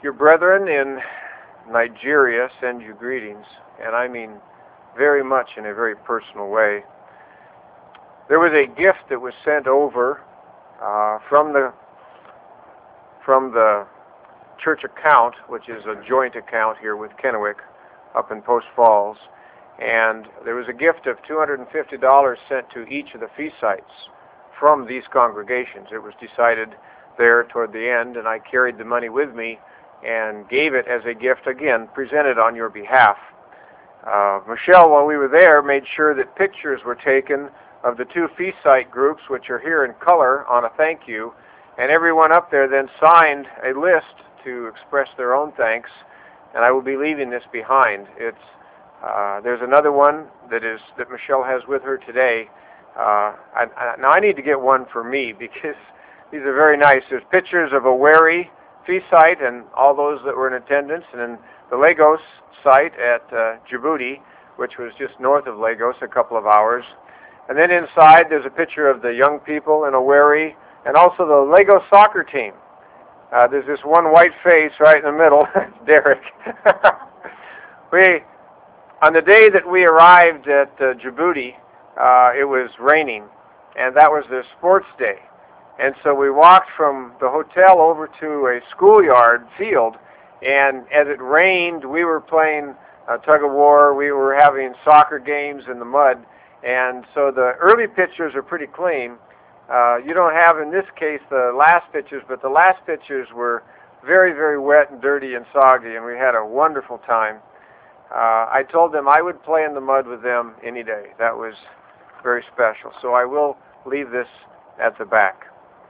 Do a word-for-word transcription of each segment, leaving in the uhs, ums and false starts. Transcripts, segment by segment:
Your brethren in Nigeria send you greetings, and I mean very much in a very personal way. There was a gift that was sent over uh, from the from the church account, which is a joint account here with Kennewick up in Post Falls, and there was a gift of two hundred fifty dollars sent to each of the feast sites from these congregations. It was decided there toward the end, and I carried the money with me and gave it as a gift, again, presented on your behalf. Uh, Michelle, while we were there, made sure that pictures were taken of the two feast site groups, which are here in color on a thank you, and everyone up there then signed a list to express their own thanks, and I will be leaving this behind. It's uh, there's another one that is that Michelle has with her today. Uh, I, I, now I need to get one for me because these are very nice. There's pictures of a Wari feast site and all those that were in attendance, and then the Lagos site at uh, Djibouti, which was just north of Lagos, a couple of hours. And then inside there's a picture of the young people in a Wari, and also the Lagos soccer team. Uh, there's this one white face right in the middle, Derek. we, on the day that we arrived at uh, Djibouti, uh, it was raining, and that was their sports day. And so we walked from the hotel over to a schoolyard field, and as it rained, we were playing uh, tug-of-war, we were having soccer games in the mud, and so the early pictures are pretty clean. Uh, you don't have, in this case, the last pictures, but the last pictures were very, very wet and dirty and soggy, and we had a wonderful time. Uh, I told them I would play in the mud with them any day. That was very special. So I will leave this at the back.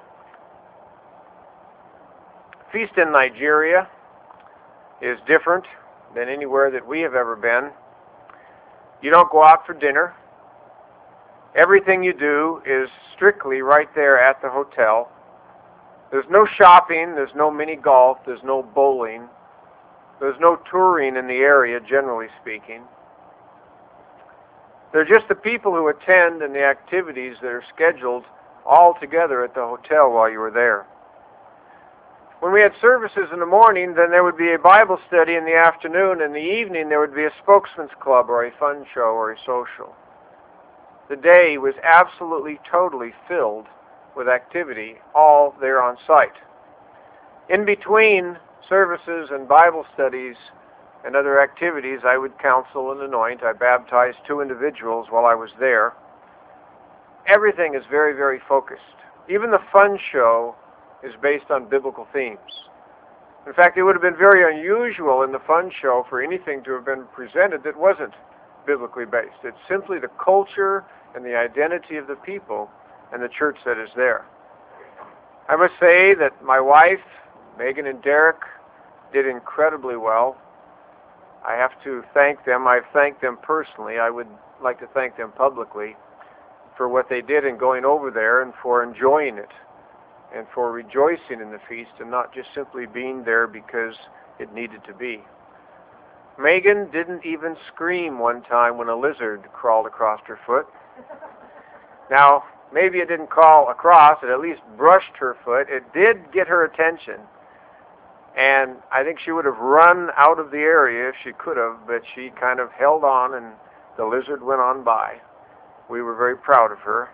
Feast in Nigeria is different than anywhere that we have ever been. You don't go out for dinner. Everything you do is strictly right there at the hotel. There's no shopping, there's no mini golf, there's no bowling, there's no touring in the area, generally speaking. They're just the people who attend and the activities that are scheduled all together at the hotel while you were there. When we had services in the morning, then there would be a Bible study in the afternoon. In the evening, there would be a spokesman's club or a fun show or a social. The day was absolutely, totally filled with activity, all there on site. In between services and Bible studies and other activities, I would counsel and anoint. I baptized two individuals while I was there. Everything is very, very focused. Even the fun show is based on biblical themes. In fact, it would have been very unusual in the fun show for anything to have been presented that wasn't biblically based. It's simply the culture and the identity of the people and the church that is there. I must say that my wife, Megan and Derek, did incredibly well. I have to thank them. I've thanked them personally. I would like to thank them publicly for what they did in going over there and for enjoying it and for rejoicing in the feast and not just simply being there because it needed to be. Megan didn't even scream one time when a lizard crawled across her foot. Now, maybe it didn't crawl across, it at least brushed her foot. It did get her attention. And I think she would have run out of the area if she could have, but she kind of held on and the lizard went on by. We were very proud of her.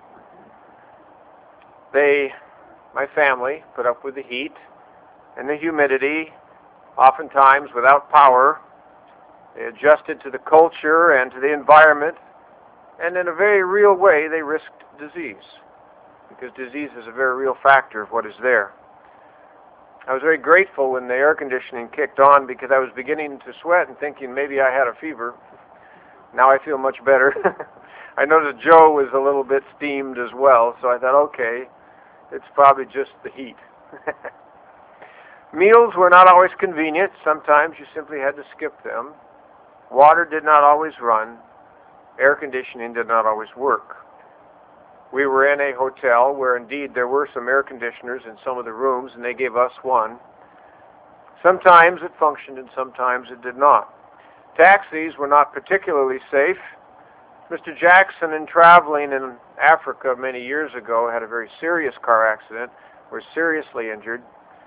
They, my family, put up with the heat and the humidity, oftentimes without power. They adjusted to the culture and to the environment, and in a very real way they risked disease, because disease is a very real factor of what is there. I was very grateful when the air conditioning kicked on because I was beginning to sweat and thinking maybe I had a fever. Now I feel much better. I noticed Joe was a little bit steamed as well, so I thought, okay, it's probably just the heat. Meals were not always convenient. Sometimes you simply had to skip them. Water did not always run. Air conditioning did not always work. We were in a hotel where indeed there were some air conditioners in some of the rooms, and they gave us one. Sometimes it functioned and sometimes it did not. Taxis were not particularly safe. Mister Jackson, in traveling in Africa many years ago, had a very serious car accident, was seriously injured,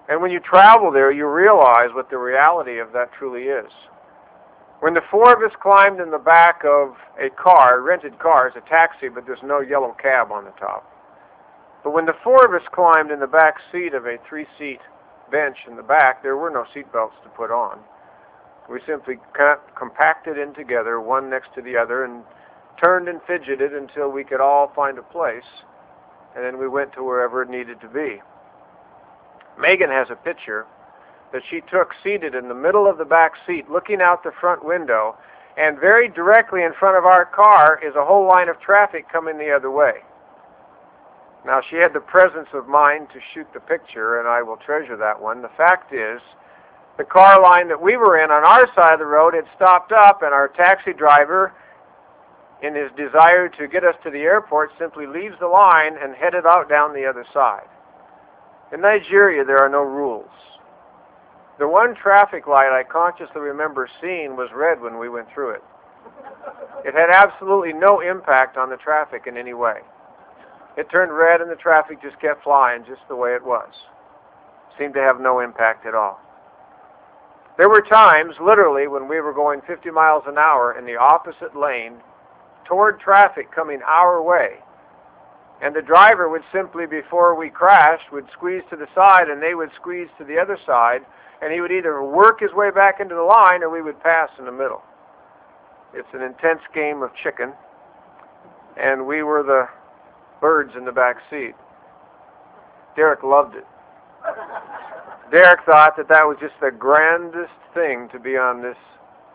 And when you travel there, you realize what the reality of that truly is. When the four of us climbed in the back of a car, a rented car, it's a taxi, but there's no yellow cab on the top. But when the four of us climbed in the back seat of a three-seat bench in the back, there were no seat belts to put on. We simply compacted in together, one next to the other, and turned and fidgeted until we could all find a place, and then we went to wherever it needed to be. Megan has a picture that she took seated in the middle of the back seat, looking out the front window, and very directly in front of our car is a whole line of traffic coming the other way. Now, she had the presence of mind to shoot the picture, and I will treasure that one. The fact is, the car line that we were in on our side of the road had stopped up, and our taxi driver, in his desire to get us to the airport, simply leaves the line and headed out down the other side. In Nigeria, there are no rules. The one traffic light I consciously remember seeing was red when we went through it. It had absolutely no impact on the traffic in any way. It turned red and the traffic just kept flying just the way it was. Seemed to have no impact at all. There were times, literally, when we were going fifty miles an hour in the opposite lane toward traffic coming our way. And the driver would simply, before we crashed, would squeeze to the side and they would squeeze to the other side, and he would either work his way back into the line or we would pass in the middle. It's an intense game of chicken, and we were the birds in the back seat. Derek loved it. Derek thought that that was just the grandest thing to be on this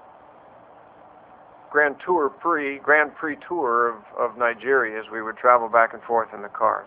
Grand Tour Prix, Grand Prix tour of, of Nigeria as we would travel back and forth in the cars.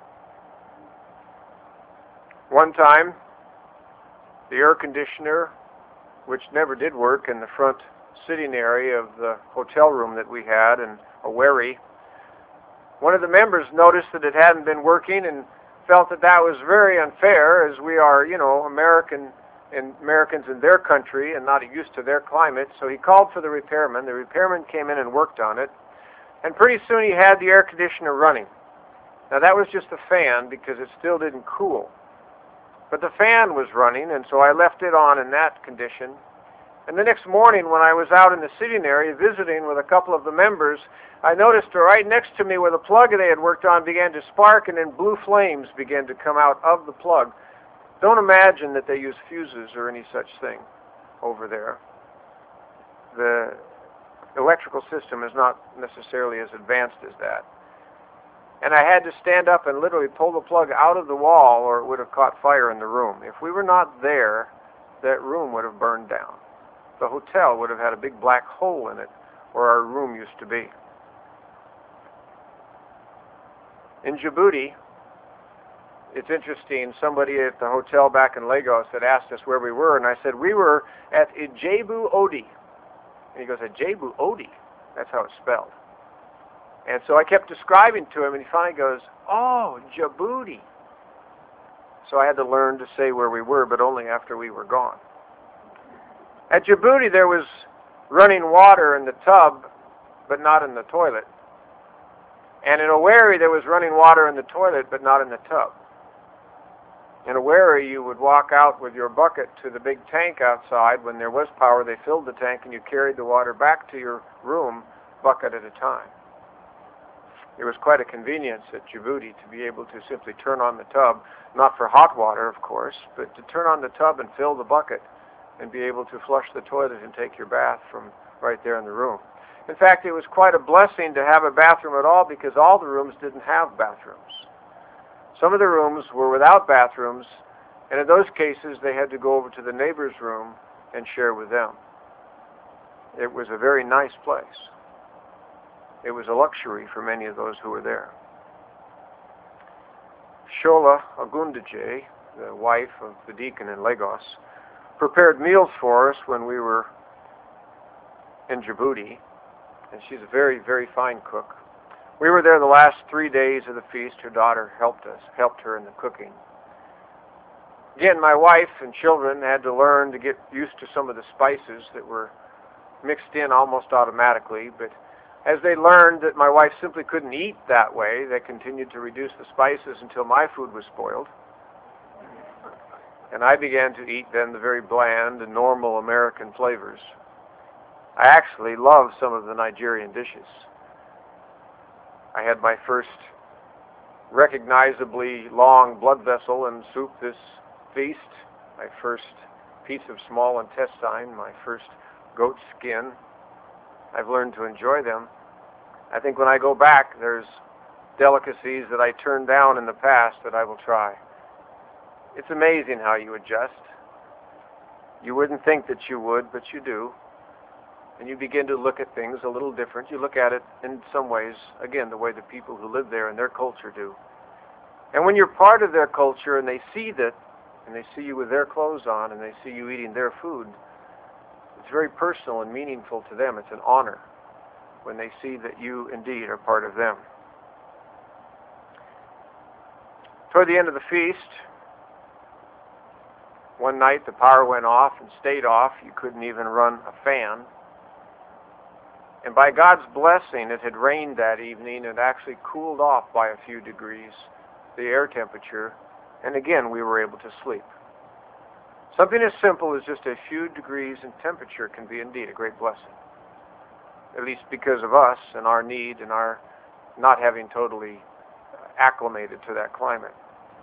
One time, the air conditioner, which never did work in the front sitting area of the hotel room that we had in Owerri, one of the members noticed that it hadn't been working and felt that that was very unfair, as we are, you know, American and Americans in their country and not used to their climate. So he called for the repairman. The repairman came in and worked on it, and pretty soon he had the air conditioner running. Now that was just a fan because it still didn't cool. But the fan was running, and so I left it on in that condition. And the next morning when I was out in the sitting area visiting with a couple of the members, I noticed right next to me where the plug they had worked on began to spark, and then blue flames began to come out of the plug. Don't imagine that they use fuses or any such thing over there. The electrical system is not necessarily as advanced as that. And I had to stand up and literally pull the plug out of the wall or it would have caught fire in the room. If we were not there, that room would have burned down. The hotel would have had a big black hole in it where our room used to be. In Djibouti, it's interesting, somebody at the hotel back in Lagos had asked us where we were, and I said, we were at Ijebu Odi. And he goes, Ijebu Odi? That's how it's spelled. And so I kept describing to him, and he finally goes, oh, Djibouti. So I had to learn to say where we were, but only after we were gone. At Djibouti, there was running water in the tub, but not in the toilet. And in Owerri, there was running water in the toilet, but not in the tub. In Owerri, you would walk out with your bucket to the big tank outside. When there was power, they filled the tank, and you carried the water back to your room, bucket at a time. It was quite a convenience at Djibouti to be able to simply turn on the tub, not for hot water, of course, but to turn on the tub and fill the bucket and be able to flush the toilet and take your bath from right there in the room. In fact, it was quite a blessing to have a bathroom at all because all the rooms didn't have bathrooms. Some of the rooms were without bathrooms, and in those cases they had to go over to the neighbor's room and share with them. It was a very nice place. It was a luxury for many of those who were there. Shola Ogundeje, the wife of the deacon in Lagos, prepared meals for us when we were in Djibouti, and she's a very, very fine cook. We were there the last three days of the feast. Her daughter helped us, helped her in the cooking. Again, my wife and children had to learn to get used to some of the spices that were mixed in almost automatically, but as they learned that my wife simply couldn't eat that way, they continued to reduce the spices until my food was spoiled. and I began to eat then the very bland and normal American flavors. I actually loved some of the Nigerian dishes. I had my first recognizably long blood vessel and soup this feast, my first piece of small intestine, my first goat skin. I've learned to enjoy them. I think when I go back, there's delicacies that I turned down in the past that I will try. It's amazing how you adjust. You wouldn't think that you would, but you do. And you begin to look at things a little different. You look at it in some ways, again, the way the people who live there and their culture do. And when you're part of their culture and they see that, and they see you with their clothes on, and they see you eating their food, it's very personal and meaningful to them. It's an honor when they see that you indeed are part of them. Toward the end of the feast, one night the power went off and stayed off. You couldn't even run a fan. And by God's blessing, it had rained that evening and actually cooled off by a few degrees the air temperature, and again we were able to sleep. Something as simple as just a few degrees in temperature can be indeed a great blessing, at least because of us and our need and our not having totally acclimated to that climate.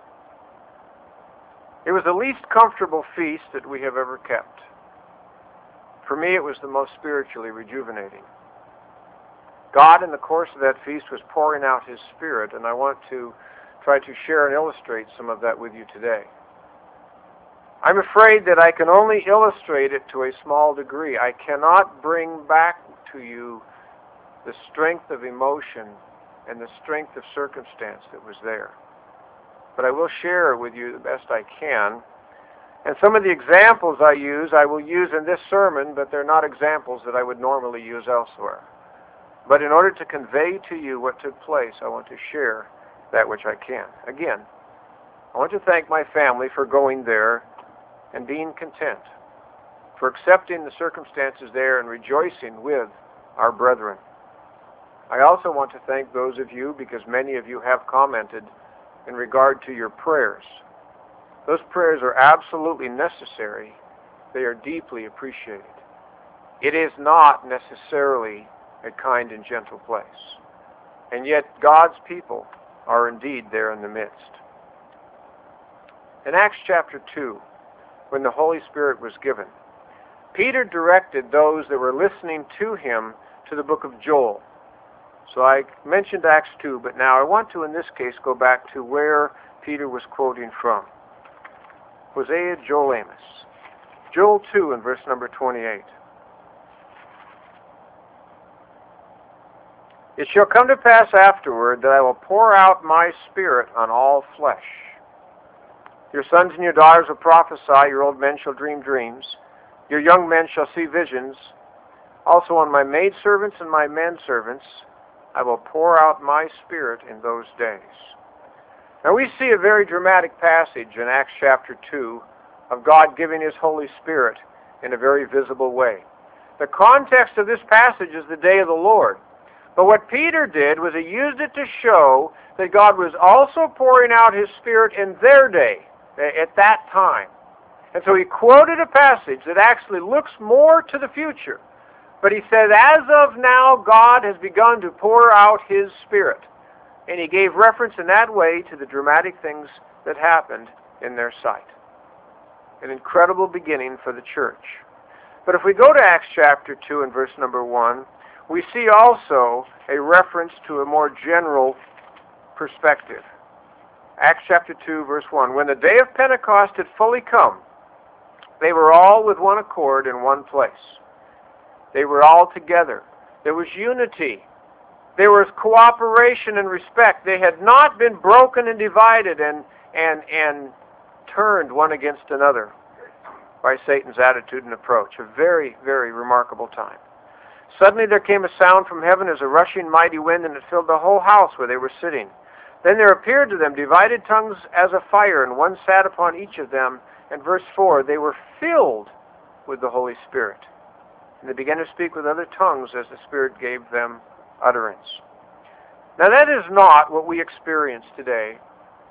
It was the least comfortable feast that we have ever kept. For me, it was the most spiritually rejuvenating. God, in the course of that feast, was pouring out His Spirit, and I want to try to share and illustrate some of that with you today. I'm afraid that I can only illustrate it to a small degree. I cannot bring back to you the strength of emotion and the strength of circumstance that was there. But I will share with you the best I can. And some of the examples I use, I will use in this sermon, but they're not examples that I would normally use elsewhere. But in order to convey to you what took place, I want to share that which I can. Again, I want to thank my family for going there and being content, for accepting the circumstances there and rejoicing with our brethren. I also want to thank those of you, because many of you have commented in regard to your prayers. Those prayers are absolutely necessary. They are deeply appreciated. It is not necessarily a kind and gentle place. And yet God's people are indeed there in the midst. In Acts chapter two, when the Holy Spirit was given, Peter directed those that were listening to him to the book of Joel. So I mentioned Acts two, but now I want to, in this case, go back to where Peter was quoting from. Hosea, Joel, Amos. Joel two and verse number twenty-eight. It shall come to pass afterward that I will pour out my Spirit on all flesh. Your sons and your daughters will prophesy, your old men shall dream dreams, your young men shall see visions. Also on my maidservants and my menservants I will pour out my Spirit in those days. Now we see a very dramatic passage in Acts chapter two of God giving His Holy Spirit in a very visible way. The context of this passage is the day of the Lord. But what Peter did was he used it to show that God was also pouring out His Spirit in their day, at that time. And so he quoted a passage that actually looks more to the future. But he said, as of now, God has begun to pour out His Spirit. And he gave reference in that way to the dramatic things that happened in their sight. An incredible beginning for the church. But if we go to Acts chapter two and verse number one, we see also a reference to a more general perspective. Acts chapter two, verse one. When the day of Pentecost had fully come, they were all with one accord in one place. They were all together. There was unity. There was cooperation and respect. They had not been broken and divided and, and, and turned one against another by Satan's attitude and approach. A very, very remarkable time. Suddenly there came a sound from heaven as a rushing mighty wind, and it filled the whole house where they were sitting. Then there appeared to them divided tongues as of fire, and one sat upon each of them. And verse four, they were filled with the Holy Spirit. And they began to speak with other tongues as the Spirit gave them utterance. Now that is not what we experience today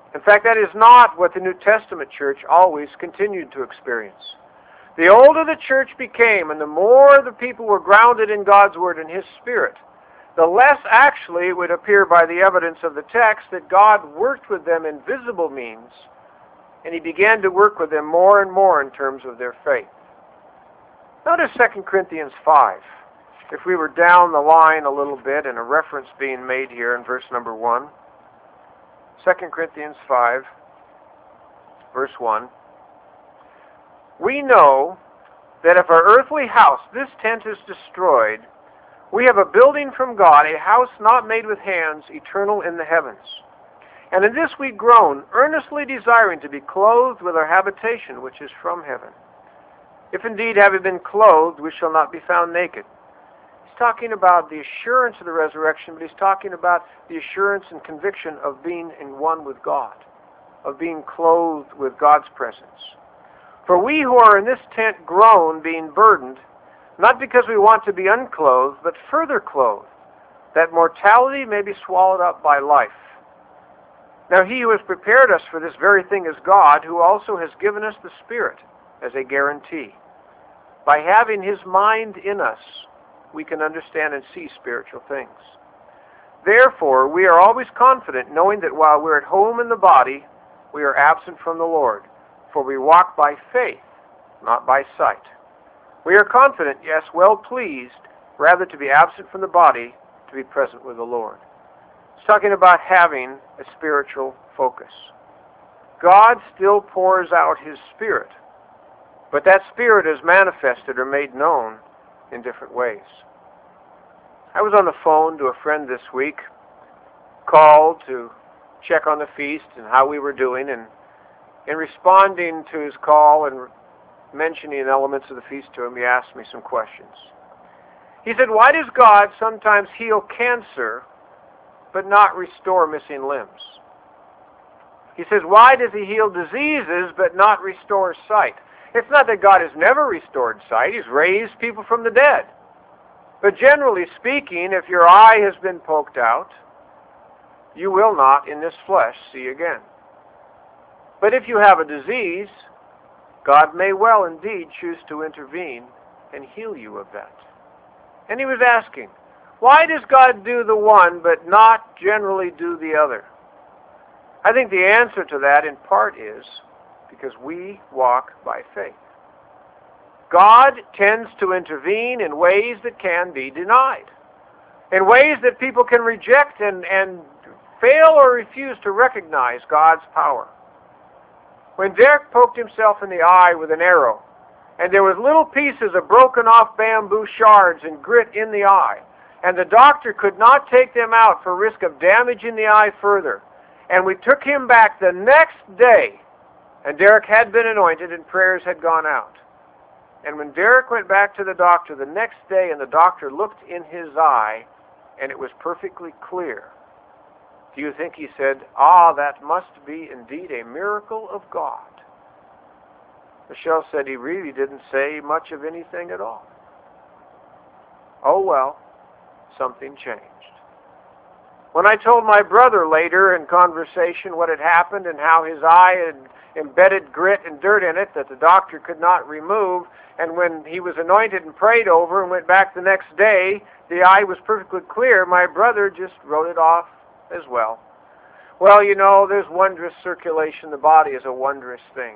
In fact, that is not what the New Testament church always continued to experience. The older the church became and the more the people were grounded in God's Word and His Spirit, the less actually it would appear by the evidence of the text that God worked with them in visible means, and He began to work with them more and more in terms of their faith. Notice Second Corinthians five. If we were down the line a little bit and a reference being made here in verse number one. Second Corinthians five, verse one. We know that if our earthly house, this tent, is destroyed, we have a building from God, a house not made with hands, eternal in the heavens. And in this we groan, earnestly desiring to be clothed with our habitation, which is from heaven. If indeed, having been clothed, we shall not be found naked. He's talking about the assurance of the resurrection, but he's talking about the assurance and conviction of being in one with God, of being clothed with God's presence. For we who are in this tent groan, being burdened, not because we want to be unclothed, but further clothed, that mortality may be swallowed up by life. Now He who has prepared us for this very thing is God, who also has given us the Spirit as a guarantee. By having His mind in us, we can understand and see spiritual things. Therefore, we are always confident, knowing that while we're at home in the body, we are absent from the Lord. For we walk by faith, not by sight. We are confident, yes, well pleased, rather to be absent from the body, to be present with the Lord. It's talking about having a spiritual focus. God still pours out His Spirit, but that Spirit is manifested or made known in different ways. I was on the phone to a friend this week, called to check on the feast and how we were doing, and in responding to his call and mentioning elements of the feast to him, he asked me some questions. He said, why does God sometimes heal cancer but not restore missing limbs? He says, why does He heal diseases but not restore sight? It's not that God has never restored sight. He's raised people from the dead. But generally speaking, if your eye has been poked out, you will not in this flesh see again. But if you have a disease, God may well indeed choose to intervene and heal you of that. And he was asking, why does God do the one but not generally do the other? I think the answer to that in part is because we walk by faith. God tends to intervene in ways that can be denied, in ways that people can reject and, and fail or refuse to recognize God's power. When Derek poked himself in the eye with an arrow, and there was little pieces of broken off bamboo shards and grit in the eye, and the doctor could not take them out for risk of damaging the eye further, and we took him back the next day, and Derek had been anointed and prayers had gone out. And when Derek went back to the doctor the next day and the doctor looked in his eye and it was perfectly clear, do you think he said, ah, that must be indeed a miracle of God? Michelle said he really didn't say much of anything at all. Oh well, something changed. When I told my brother later in conversation what had happened and how his eye had embedded grit and dirt in it that the doctor could not remove, and when he was anointed and prayed over and went back the next day, the eye was perfectly clear, my brother just wrote it off as well. Well, you know, there's wondrous circulation. The body is a wondrous thing,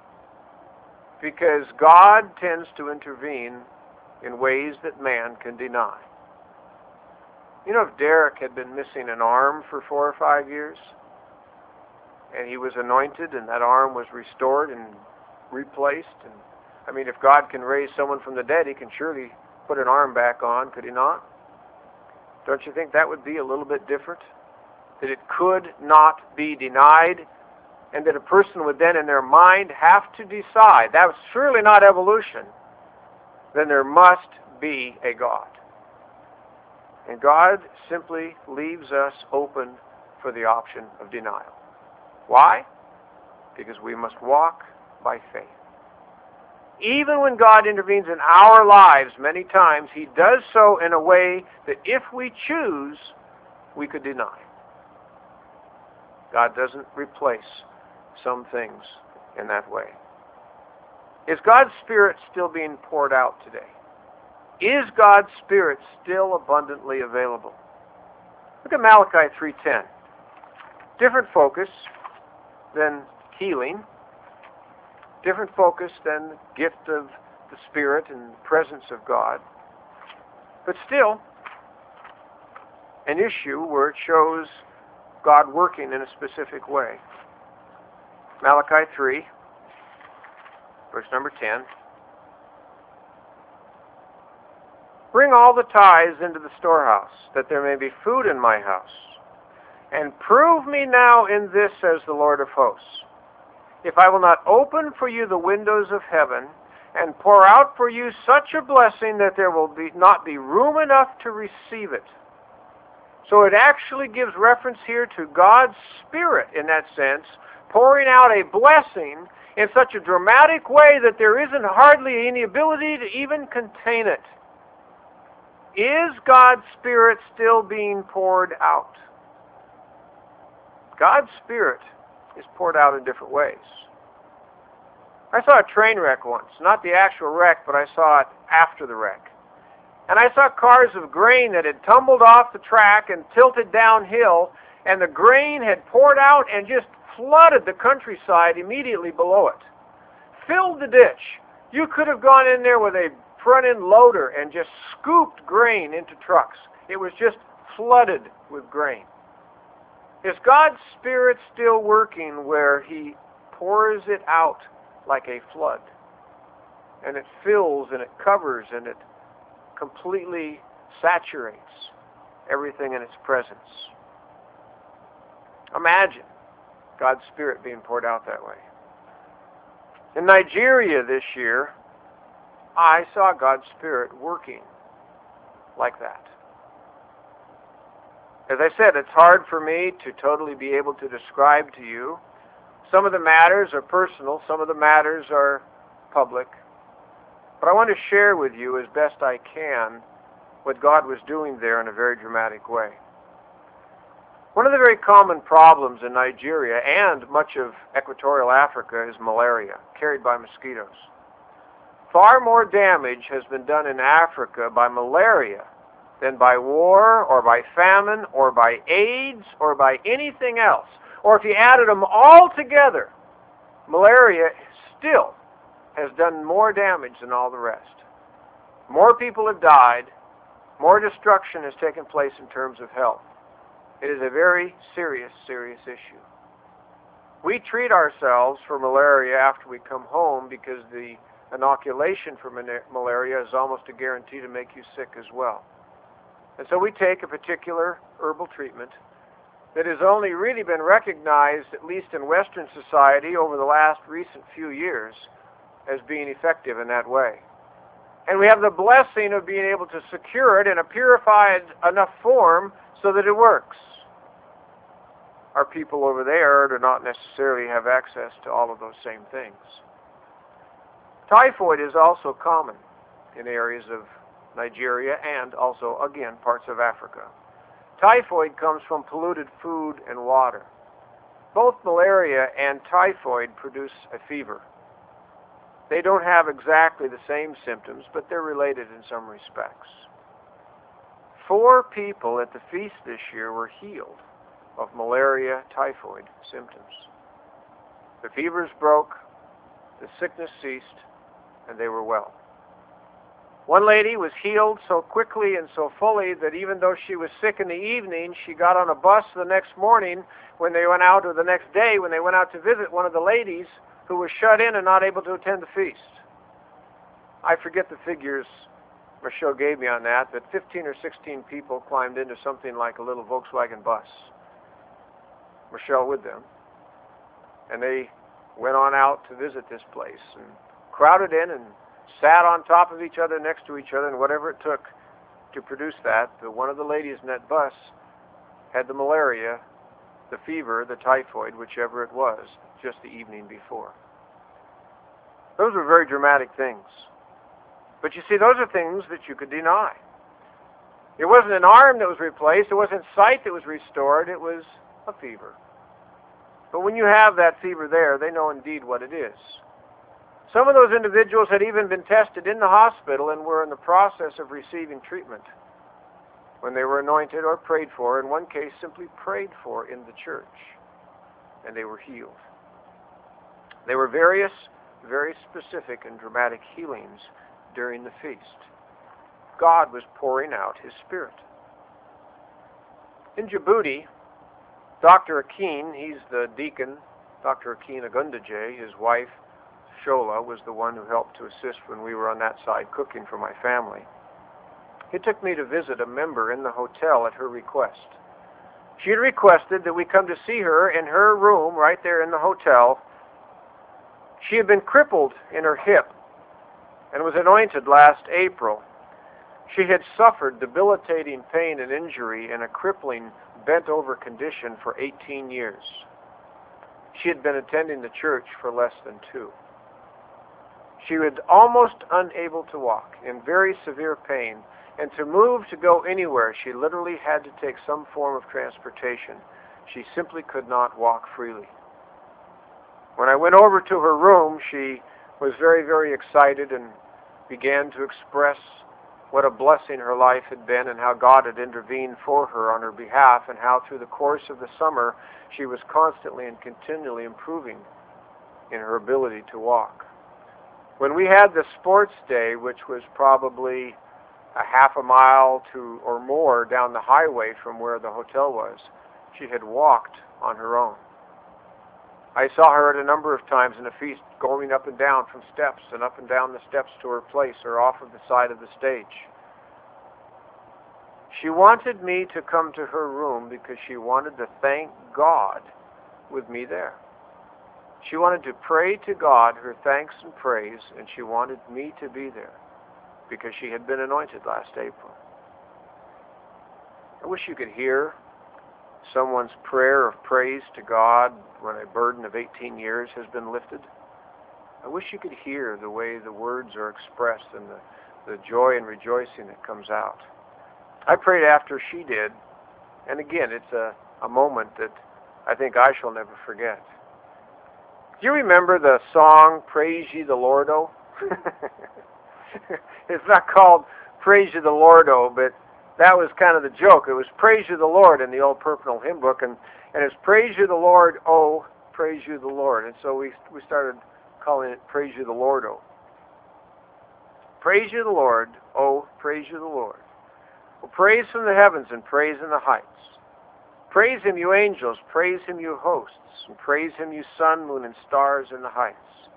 because God tends to intervene in ways that man can deny. You know, if Derek had been missing an arm for four or five years, and he was anointed and that arm was restored and replaced, and I mean, if God can raise someone from the dead, He can surely put an arm back on, could He not? Don't you think that would be a little bit different? That it could not be denied, and that a person would then in their mind have to decide, that's surely not evolution, then there must be a God. And God simply leaves us open for the option of denial. Why? Because we must walk by faith. Even when God intervenes in our lives many times, He does so in a way that if we choose, we could deny. God doesn't replace some things in that way. Is God's Spirit still being poured out today? Is God's Spirit still abundantly available? Look at Malachi three ten. Different focus than healing. Different focus than the gift of the Spirit and the presence of God. But still, an issue where it shows God working in a specific way. Malachi three, verse number ten. Bring all the tithes into the storehouse, that there may be food in my house. And prove me now in this, says the Lord of hosts, if I will not open for you the windows of heaven, and pour out for you such a blessing that there will be not be room enough to receive it. So it actually gives reference here to God's Spirit, in that sense, pouring out a blessing in such a dramatic way that there isn't hardly any ability to even contain it. Is God's Spirit still being poured out? God's Spirit is poured out in different ways. I saw a train wreck once, not the actual wreck, but I saw it after the wreck. And I saw cars of grain that had tumbled off the track and tilted downhill, and the grain had poured out and just flooded the countryside immediately below it. Filled the ditch. You could have gone in there with a front-end loader and just scooped grain into trucks. It was just flooded with grain. Is God's Spirit still working where He pours it out like a flood? And it fills and it covers and it completely saturates everything in its presence. Imagine God's Spirit being poured out that way. In Nigeria this year, I saw God's Spirit working like that. As I said, it's hard for me to totally be able to describe to you. Some of the matters are personal, some of the matters are public. But I want to share with you as best I can what God was doing there in a very dramatic way. One of the very common problems in Nigeria and much of equatorial Africa is malaria, carried by mosquitoes. Far more damage has been done in Africa by malaria than by war or by famine or by AIDS or by anything else. Or if you added them all together, malaria still has done more damage than all the rest. More people have died. More destruction has taken place in terms of health. It is a very serious, serious issue. We treat ourselves for malaria after we come home because the inoculation for malaria is almost a guarantee to make you sick as well. And so we take a particular herbal treatment that has only really been recognized, at least in Western society over the last recent few years, as being effective in that way. And we have the blessing of being able to secure it in a purified enough form so that it works. Our people over there do not necessarily have access to all of those same things. Typhoid is also common in areas of Nigeria and also, again, parts of Africa. Typhoid comes from polluted food and water. Both malaria and typhoid produce a fever. They don't have exactly the same symptoms, but they're related in some respects. Four people at the feast this year were healed of malaria typhoid symptoms. The fevers broke, the sickness ceased, and they were well. One lady was healed so quickly and so fully that even though she was sick in the evening, she got on a bus the next morning when they went out, or the next day when they went out to visit one of the ladies who was shut in and not able to attend the feast. I forget the figures Michelle gave me on that, but fifteen or sixteen people climbed into something like a little Volkswagen bus. Michelle with them. And they went on out to visit this place and crowded in and sat on top of each other, next to each other, and whatever it took to produce that. But one of the ladies in that bus had the malaria, the fever, the typhoid, whichever it was, just the evening before. Those were very dramatic things. But you see, those are things that you could deny. It wasn't an arm that was replaced. It wasn't sight that was restored. It was a fever. But when you have that fever there, they know indeed what it is. Some of those individuals had even been tested in the hospital and were in the process of receiving treatment when they were anointed or prayed for, in one case simply prayed for in the church, and they were healed. There were various, very specific and dramatic healings during the feast. God was pouring out His Spirit. In Djibouti, Doctor Akin, he's the deacon, Doctor Akin Agundaje, his wife, Shola, was the one who helped to assist when we were on that side cooking for my family. He took me to visit a member in the hotel at her request. She had requested that we come to see her in her room right there in the hotel. She had been crippled in her hip and was anointed last April. She had suffered debilitating pain and injury in a crippling, bent-over condition for eighteen years. She had been attending the church for less than two. She was almost unable to walk, in very severe pain, and to move to go anywhere, she literally had to take some form of transportation. She simply could not walk freely. When I went over to her room, she was very, very excited and began to express what a blessing her life had been and how God had intervened for her on her behalf, and how through the course of the summer she was constantly and continually improving in her ability to walk. When we had the sports day, which was probably a half a mile to or more down the highway from where the hotel was, she had walked on her own. I saw her at a number of times in the feast going up and down from steps and up and down the steps to her place or off of the side of the stage. She wanted me to come to her room because she wanted to thank God with me there. She wanted to pray to God her thanks and praise, and she wanted me to be there because she had been anointed last April. I wish you could hear someone's prayer of praise to God when a burden of eighteen years has been lifted. I wish you could hear the way the words are expressed and the, the joy and rejoicing that comes out. I prayed after she did, and again, it's a, a moment that I think I shall never forget. Do you remember the song, Praise Ye the Lord, O? It's not called Praise Ye the Lord, O, but that was kind of the joke. It was Praise You the Lord in the old Purple Hymn Book, and, and it's Praise You the Lord, O, Praise You the Lord. And so we we started calling it Praise You the Lord, O. Praise You the Lord, O, praise You the Lord. Well, praise from the heavens and praise in the heights. Praise Him, you angels, praise Him, you hosts, and praise Him, you sun, moon, and stars in the heights.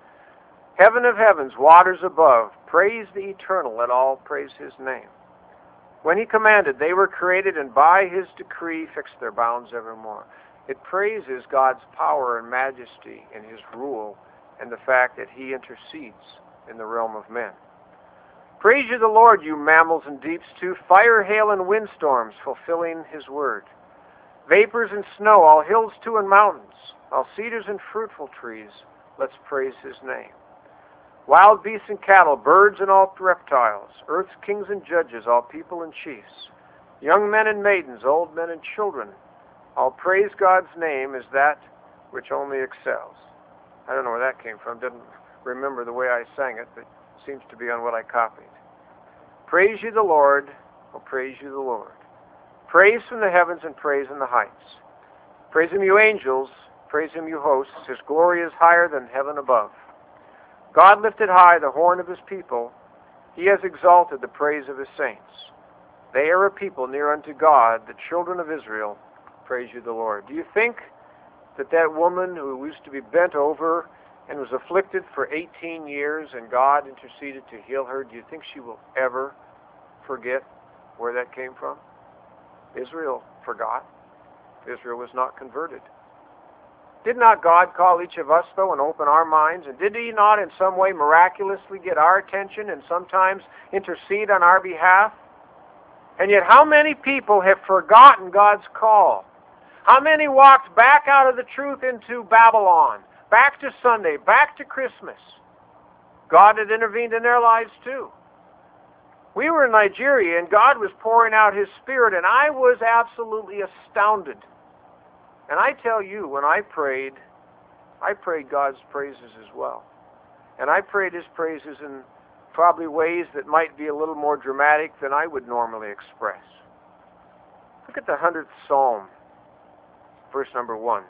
Heaven of heavens, waters above, praise the eternal, let all praise His name. When He commanded, they were created, and by His decree fixed their bounds evermore. It praises God's power and majesty in His rule and the fact that He intercedes in the realm of men. Praise you the Lord, you mammals and deeps too, fire, hail, and windstorms fulfilling His word. Vapors and snow, all hills too and mountains, all cedars and fruitful trees, let's praise His name. Wild beasts and cattle, birds and all reptiles, earth's kings and judges, all people and chiefs, young men and maidens, old men and children, all praise God's name as that which only excels. I don't know where that came from. Didn't remember the way I sang it, but it seems to be on what I copied. Praise you the Lord, oh praise you the Lord. Praise from the heavens and praise in the heights. Praise Him, you angels, praise Him, you hosts. His glory is higher than heaven above. God lifted high the horn of His people. He has exalted the praise of His saints. They are a people near unto God, the children of Israel. Praise you the Lord. Do you think that that woman who used to be bent over and was afflicted for eighteen years and God interceded to heal her, do you think she will ever forget where that came from? Israel forgot. Israel was not converted. Did not God call each of us, though, and open our minds? And did He not in some way miraculously get our attention and sometimes intercede on our behalf? And yet how many people have forgotten God's call? How many walked back out of the truth into Babylon, back to Sunday, back to Christmas? God had intervened in their lives too. We were in Nigeria, and God was pouring out His Spirit, and I was absolutely astounded And I tell you, when I prayed, I prayed God's praises as well. And I prayed His praises in probably ways that might be a little more dramatic than I would normally express. Look at the hundredth Psalm, verse number one.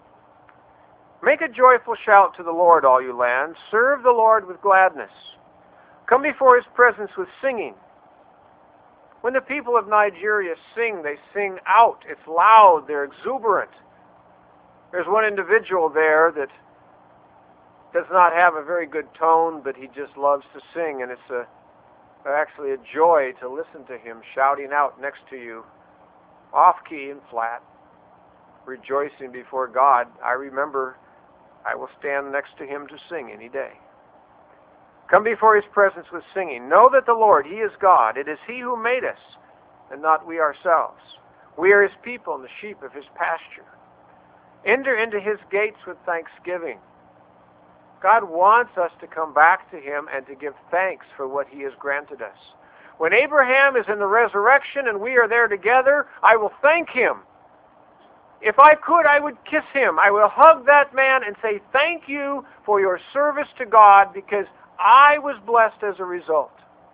Make a joyful shout to the Lord, all you lands. Serve the Lord with gladness. Come before His presence with singing. When the people of Nigeria sing, they sing out. It's loud. They're exuberant. There's one individual there that does not have a very good tone, but he just loves to sing, and it's a, actually a joy to listen to him shouting out next to you, off-key and flat, rejoicing before God. I remember I will stand next to him to sing any day. Come before His presence with singing. Know that the Lord, He is God. It is He who made us, and not we ourselves. We are His people and the sheep of His pasture. Enter into His gates with thanksgiving. God wants us to come back to Him and to give thanks for what He has granted us. When Abraham is in the resurrection and we are there together, I will thank him. If I could, I would kiss him. I will hug that man and say, thank you for your service to God, because I was blessed as a result.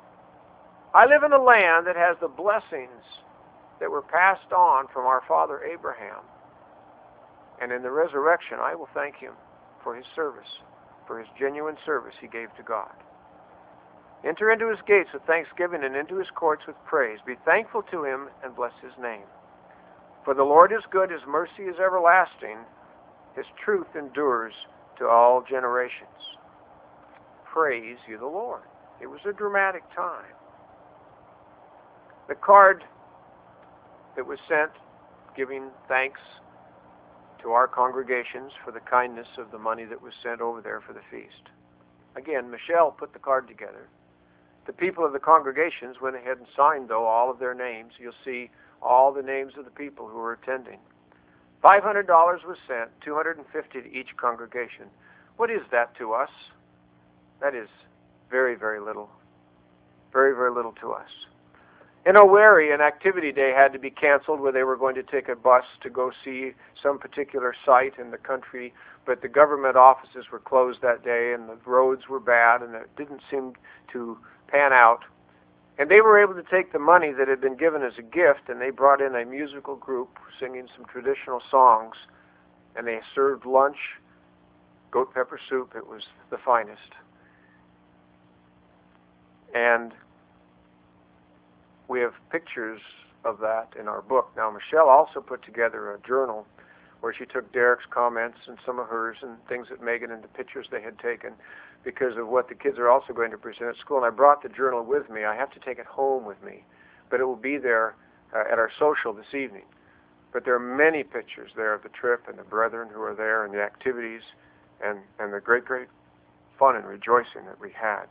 I live in a land that has the blessings that were passed on from our father Abraham. And in the resurrection, I will thank him for his service, for his genuine service he gave to God. Enter into His gates with thanksgiving and into His courts with praise. Be thankful to Him and bless His name. For the Lord is good, His mercy is everlasting, His truth endures to all generations. Praise ye the Lord. It was a dramatic time. The card that was sent giving thanks to our congregations for the kindness of the money that was sent over there for the feast. Again, Michelle put the card together. The people of the congregations went ahead and signed, though, all of their names. You'll see all the names of the people who were attending. five hundred dollars was sent, two hundred fifty dollars to each congregation. What is that to us? That is very, very little. Very, very little to us. In Owerri, an activity day had to be canceled where they were going to take a bus to go see some particular site in the country, but the government offices were closed that day and the roads were bad and it didn't seem to pan out. And they were able to take the money that had been given as a gift, and they brought in a musical group singing some traditional songs, and they served lunch, goat pepper soup. It was the finest. And we have pictures of that in our book. Now, Michelle also put together a journal where she took Derek's comments and some of hers and things that Megan and the pictures they had taken because of what the kids are also going to present at school. And I brought the journal with me. I have to take it home with me, but it will be there uh, at our social this evening. But there are many pictures there of the trip and the brethren who are there and the activities and, and the great, great fun and rejoicing that we had.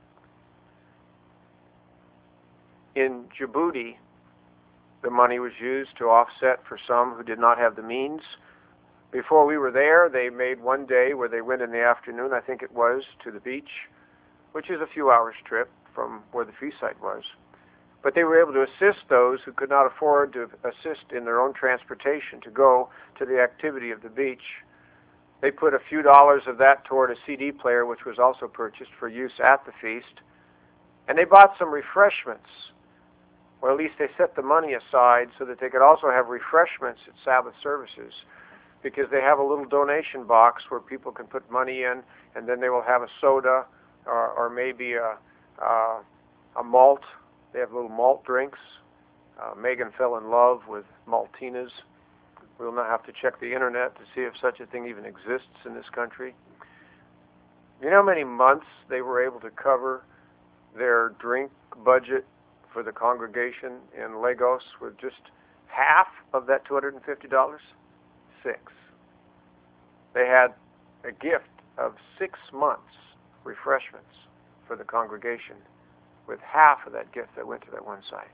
In Djibouti, the money was used to offset for some who did not have the means. Before we were there, they made one day where they went in the afternoon, I think it was, to the beach, which is a few hours trip from where the feast site was. But they were able to assist those who could not afford to assist in their own transportation to go to the activity of the beach. They put a few dollars of that toward a C D player, which was also purchased for use at the feast. And they bought some refreshments, or at least they set the money aside so that they could also have refreshments at Sabbath services, because they have a little donation box where people can put money in, and then they will have a soda or, or maybe a, uh, a malt. They have little malt drinks. Uh, Megan fell in love with Maltinas. We'll now have to check the internet to see if such a thing even exists in this country. You know how many months they were able to cover their drink budget for the congregation in Lagos with just half of that two hundred fifty dollars? Six. They had a gift of six months refreshments for the congregation with half of that gift that went to that one site.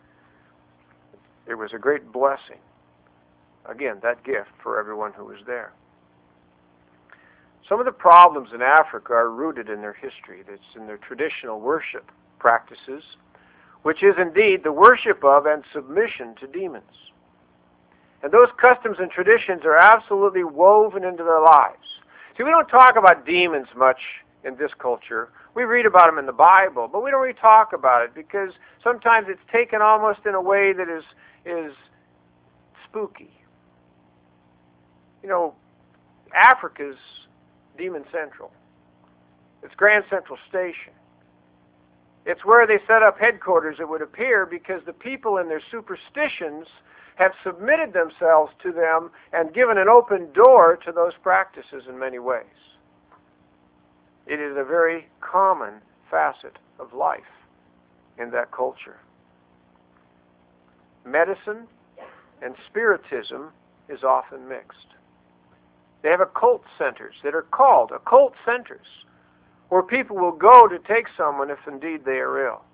It was a great blessing. Again, that gift for everyone who was there. Some of the problems in Africa are rooted in their history. That's in their traditional worship practices, which is indeed the worship of and submission to demons. And those customs and traditions are absolutely woven into their lives. See, we don't talk about demons much in this culture. We read about them in the Bible, but we don't really talk about it because sometimes it's taken almost in a way that is is spooky. You know, Africa's demon central. It's Grand Central Station. It's where they set up headquarters, it would appear, because the people in their superstitions have submitted themselves to them and given an open door to those practices in many ways. It is a very common facet of life in that culture. Medicine and spiritism is often mixed. They have occult centers that are called occult centers, where people will go to take someone if indeed they are ill.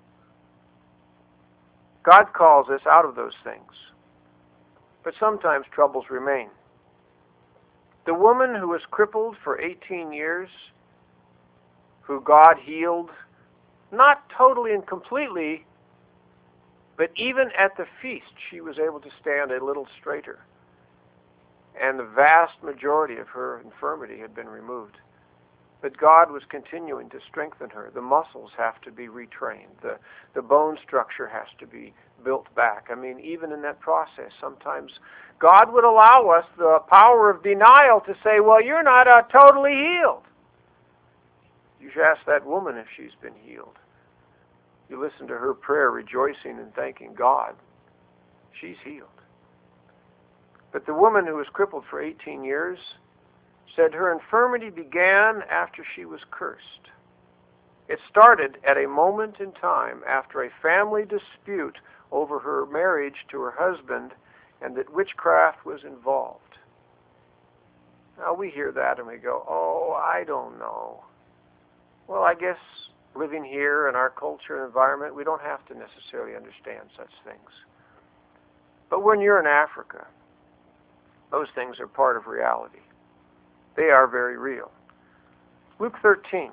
God calls us out of those things, but sometimes troubles remain. The woman who was crippled for eighteen years, who God healed, not totally and completely, but even at the feast she was able to stand a little straighter, and the vast majority of her infirmity had been removed. But God was continuing to strengthen her. The muscles have to be retrained. The, the bone structure has to be built back. I mean, even in that process, sometimes God would allow us the power of denial to say, well, you're not uh, totally healed. You should ask that woman if she's been healed. You listen to her prayer, rejoicing and thanking God. She's healed. But the woman who was crippled for eighteen years said her infirmity began after she was cursed. It started at a moment in time after a family dispute over her marriage to her husband, and that witchcraft was involved. Now we hear that and we go, oh, I don't know. Well, I guess living here in our culture and environment, we don't have to necessarily understand such things. But when you're in Africa, those things are part of reality. They are very real. Luke thirteen.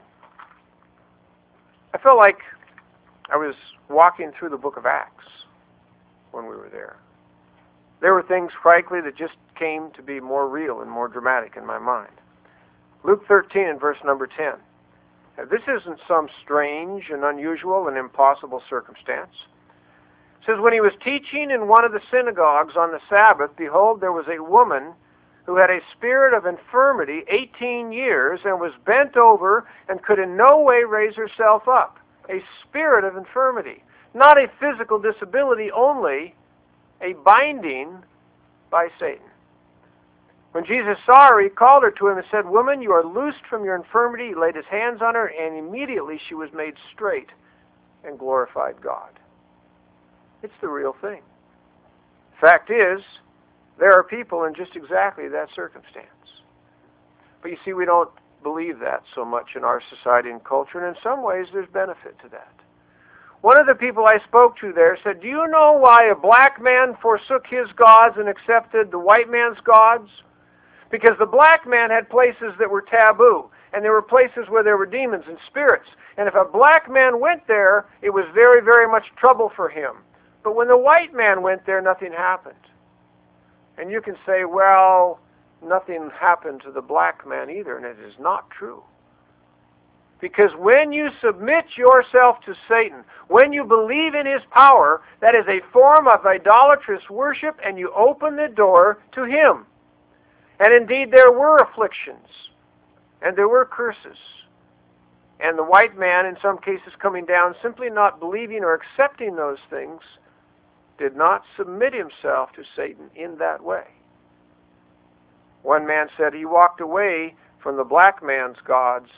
I felt like I was walking through the book of Acts when we were there. There were things, frankly, that just came to be more real and more dramatic in my mind. Luke thirteen and verse number ten. Now, this isn't some strange and unusual and impossible circumstance. It says, when he was teaching in one of the synagogues on the Sabbath, behold, there was a woman who had a spirit of infirmity eighteen years and was bent over and could in no way raise herself up. A spirit of infirmity. Not a physical disability only, a binding by Satan. When Jesus saw her, he called her to him and said, woman, you are loosed from your infirmity. He laid his hands on her, and immediately she was made straight and glorified God. It's the real thing. Fact is, there are people in just exactly that circumstance. But you see, we don't believe that so much in our society and culture, and in some ways there's benefit to that. One of the people I spoke to there said, do you know why a black man forsook his gods and accepted the white man's gods? Because the black man had places that were taboo, and there were places where there were demons and spirits. And if a black man went there, it was very, very much trouble for him. But when the white man went there, nothing happened. And you can say, well, nothing happened to the black man either, and it is not true. Because when you submit yourself to Satan, when you believe in his power, that is a form of idolatrous worship, and you open the door to him. And indeed there were afflictions, and there were curses. And the white man, in some cases coming down, simply not believing or accepting those things, did not submit himself to Satan in that way. One man said he walked away from the black man's gods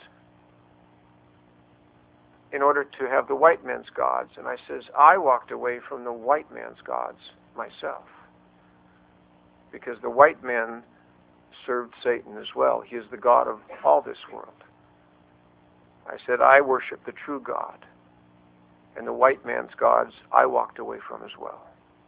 in order to have the white man's gods. And I says, I walked away from the white man's gods myself. Because the white man served Satan as well. He is the God of all this world. I said, I worship the true God. And the white man's gods I walked away from as well.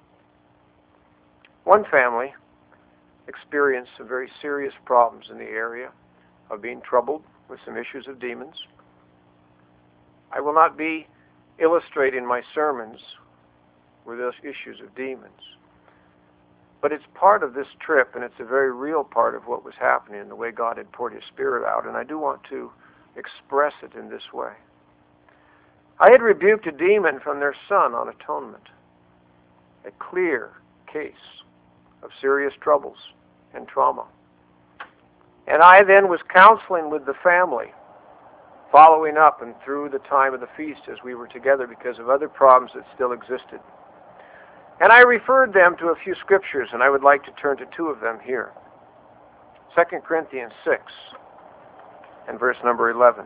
One family experienced some very serious problems in the area of being troubled with some issues of demons. I will not be illustrating my sermons with those issues of demons. But it's part of this trip, and it's a very real part of what was happening and the way God had poured His Spirit out, and I do want to express it in this way. I had rebuked a demon from their son on atonement, a clear case of serious troubles and trauma. And I then was counseling with the family, following up and through the time of the feast as we were together because of other problems that still existed. And I referred them to a few scriptures, and I would like to turn to two of them here. Second Corinthians six and verse number eleven.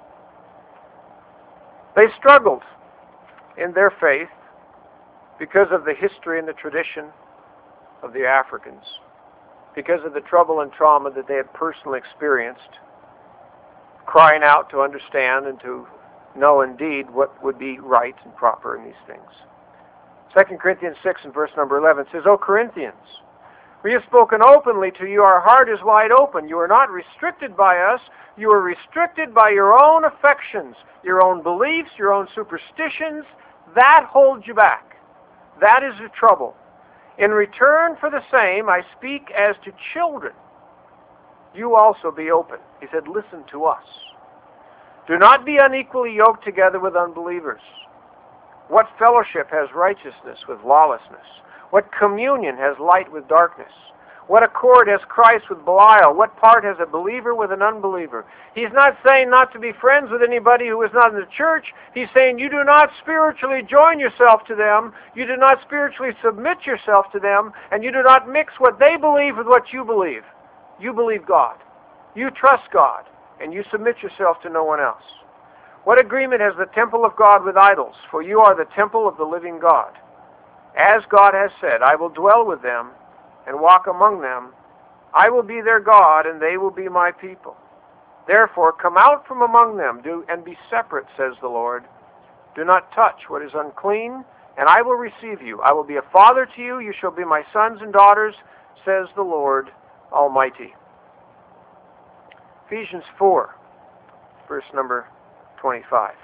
They struggled in their faith because of the history and the tradition of the Africans, because of the trouble and trauma that they had personally experienced, crying out to understand and to know indeed what would be right and proper in these things. Second Corinthians six and verse number eleven says, O Corinthians, we have spoken openly to you, our heart is wide open. You are not restricted by us, you are restricted by your own affections, your own beliefs, your own superstitions. That holds you back. That is the trouble. In return for the same, I speak as to children. You also be open. He said, listen to us. Do not be unequally yoked together with unbelievers. What fellowship has righteousness with lawlessness? What communion has light with darkness? What accord has Christ with Belial? What part has a believer with an unbeliever? He's not saying not to be friends with anybody who is not in the church. He's saying you do not spiritually join yourself to them. You do not spiritually submit yourself to them. And you do not mix what they believe with what you believe. You believe God. You trust God. And you submit yourself to no one else. What agreement has the temple of God with idols? For you are the temple of the living God. As God has said, I will dwell with them and walk among them. I will be their God, and they will be my people. Therefore, come out from among them do, and be separate, says the Lord. Do not touch what is unclean, and I will receive you. I will be a father to you. You shall be my sons and daughters, says the Lord Almighty. Ephesians four, verse number twenty-five.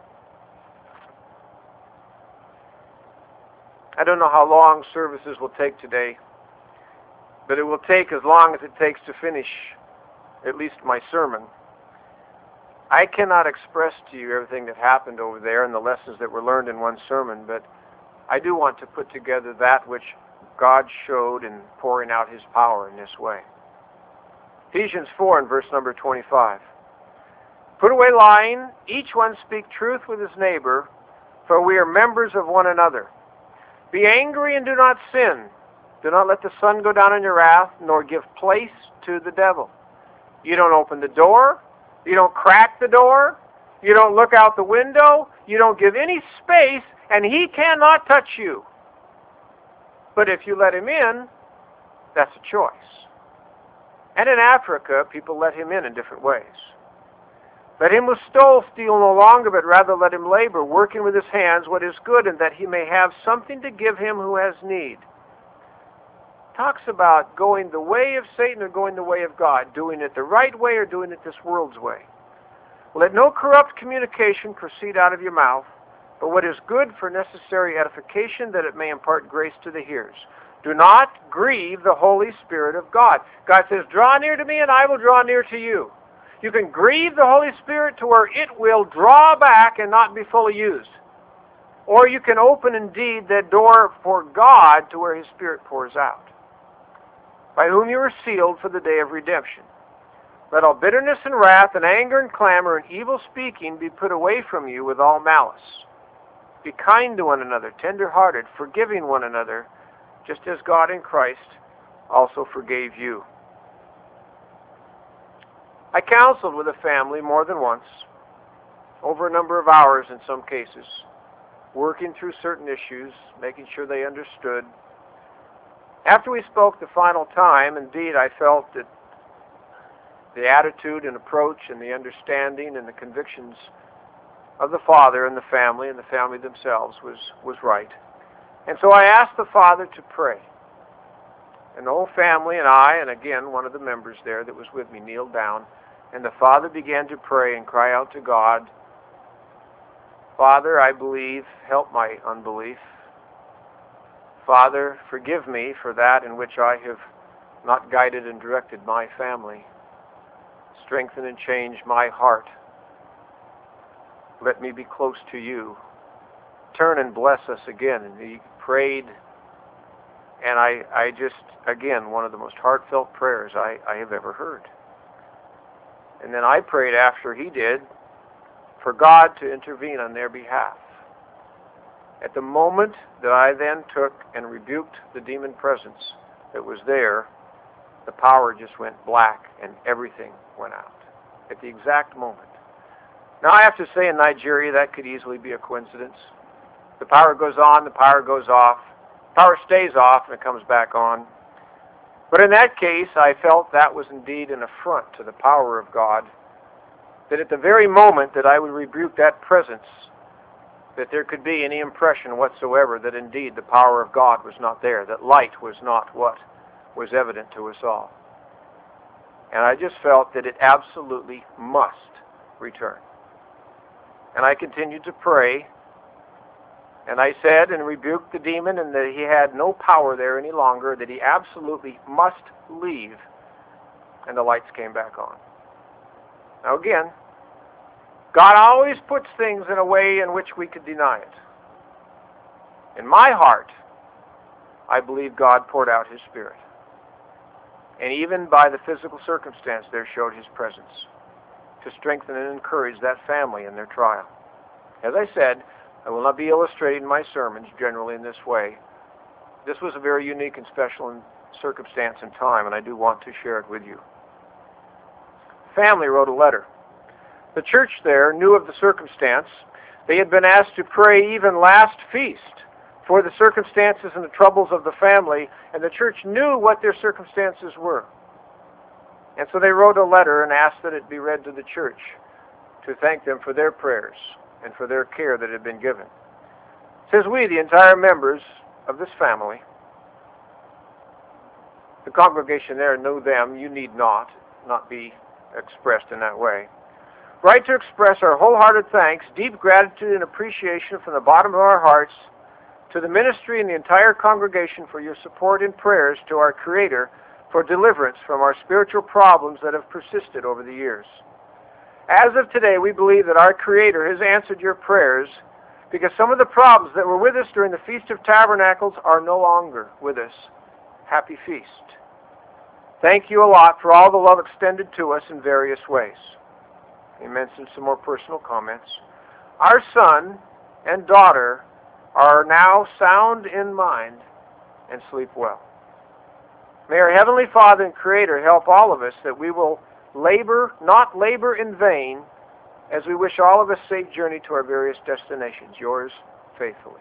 I don't know how long services will take today, but it will take as long as it takes to finish at least my sermon. I cannot express to you everything that happened over there and the lessons that were learned in one sermon, but I do want to put together that which God showed in pouring out His power in this way. Ephesians four and verse number twenty-five. Put away lying, each one speak truth with his neighbor, for we are members of one another. Be angry and do not sin. Do not let the sun go down in your wrath, nor give place to the devil. You don't open the door. You don't crack the door. You don't look out the window. You don't give any space, and he cannot touch you. But if you let him in, that's a choice. And in Africa, people let him in in different ways. Let him who stole steal no longer, but rather let him labor, working with his hands what is good, and that he may have something to give him who has need. Talks about going the way of Satan or going the way of God, doing it the right way or doing it this world's way. Let no corrupt communication proceed out of your mouth, but what is good for necessary edification, that it may impart grace to the hearers. Do not grieve the Holy Spirit of God. God says, draw near to me and I will draw near to you. You can grieve the Holy Spirit to where it will draw back and not be fully used. Or you can open indeed that door for God to where His Spirit pours out, by whom you are sealed for the day of redemption. Let all bitterness and wrath and anger and clamor and evil speaking be put away from you with all malice. Be kind to one another, tender-hearted, forgiving one another, just as God in Christ also forgave you. I counseled with a family more than once, over a number of hours in some cases, working through certain issues, making sure they understood. After we spoke the final time, indeed, I felt that the attitude and approach and the understanding and the convictions of the father and the family and the family themselves was, was right. And so I asked the father to pray. And the whole family and I, and again, one of the members there that was with me, kneeled down. And the father began to pray and cry out to God, Father, I believe, help my unbelief. Father, forgive me for that in which I have not guided and directed my family. Strengthen and change my heart. Let me be close to you. Turn and bless us again. And he prayed, and I, I just, again, one of the most heartfelt prayers I, I have ever heard. And then I prayed after he did for God to intervene on their behalf. At the moment that I then took and rebuked the demon presence that was there, the power just went black and everything went out. At the exact moment. Now I have to say in Nigeria that could easily be a coincidence. The power goes on, the power goes off. Power stays off and it comes back on. But in that case, I felt that was indeed an affront to the power of God, that at the very moment that I would rebuke that presence, that there could be any impression whatsoever that indeed the power of God was not there, that light was not what was evident to us all. And I just felt that it absolutely must return. And I continued to pray, and I said and rebuked the demon, and that he had no power there any longer, that he absolutely must leave, and the lights came back on. Now again, God always puts things in a way in which we could deny it. In my heart, I believe God poured out his Spirit. And even by the physical circumstance there showed his presence to strengthen and encourage that family in their trial. As I said, I will not be illustrating my sermons generally in this way. This was a very unique and special circumstance and time, and I do want to share it with you. Family wrote a letter. The church there knew of the circumstance. They had been asked to pray even last feast for the circumstances and the troubles of the family, and the church knew what their circumstances were. And so they wrote a letter and asked that it be read to the church to thank them for their prayers and for their care that had been given. It says, we, the entire members of this family, the congregation there knew them, you need not, not be expressed in that way. Write to express our wholehearted thanks, deep gratitude and appreciation from the bottom of our hearts to the ministry and the entire congregation for your support and prayers to our Creator for deliverance from our spiritual problems that have persisted over the years. As of today, we believe that our Creator has answered your prayers because some of the problems that were with us during the Feast of Tabernacles are no longer with us. Happy feast. Thank you a lot for all the love extended to us in various ways. He mentioned some more personal comments. Our son and daughter are now sound in mind and sleep well. May our Heavenly Father and Creator help all of us that we will labor, not labor in vain, as we wish all of us safe journey to our various destinations. Yours faithfully.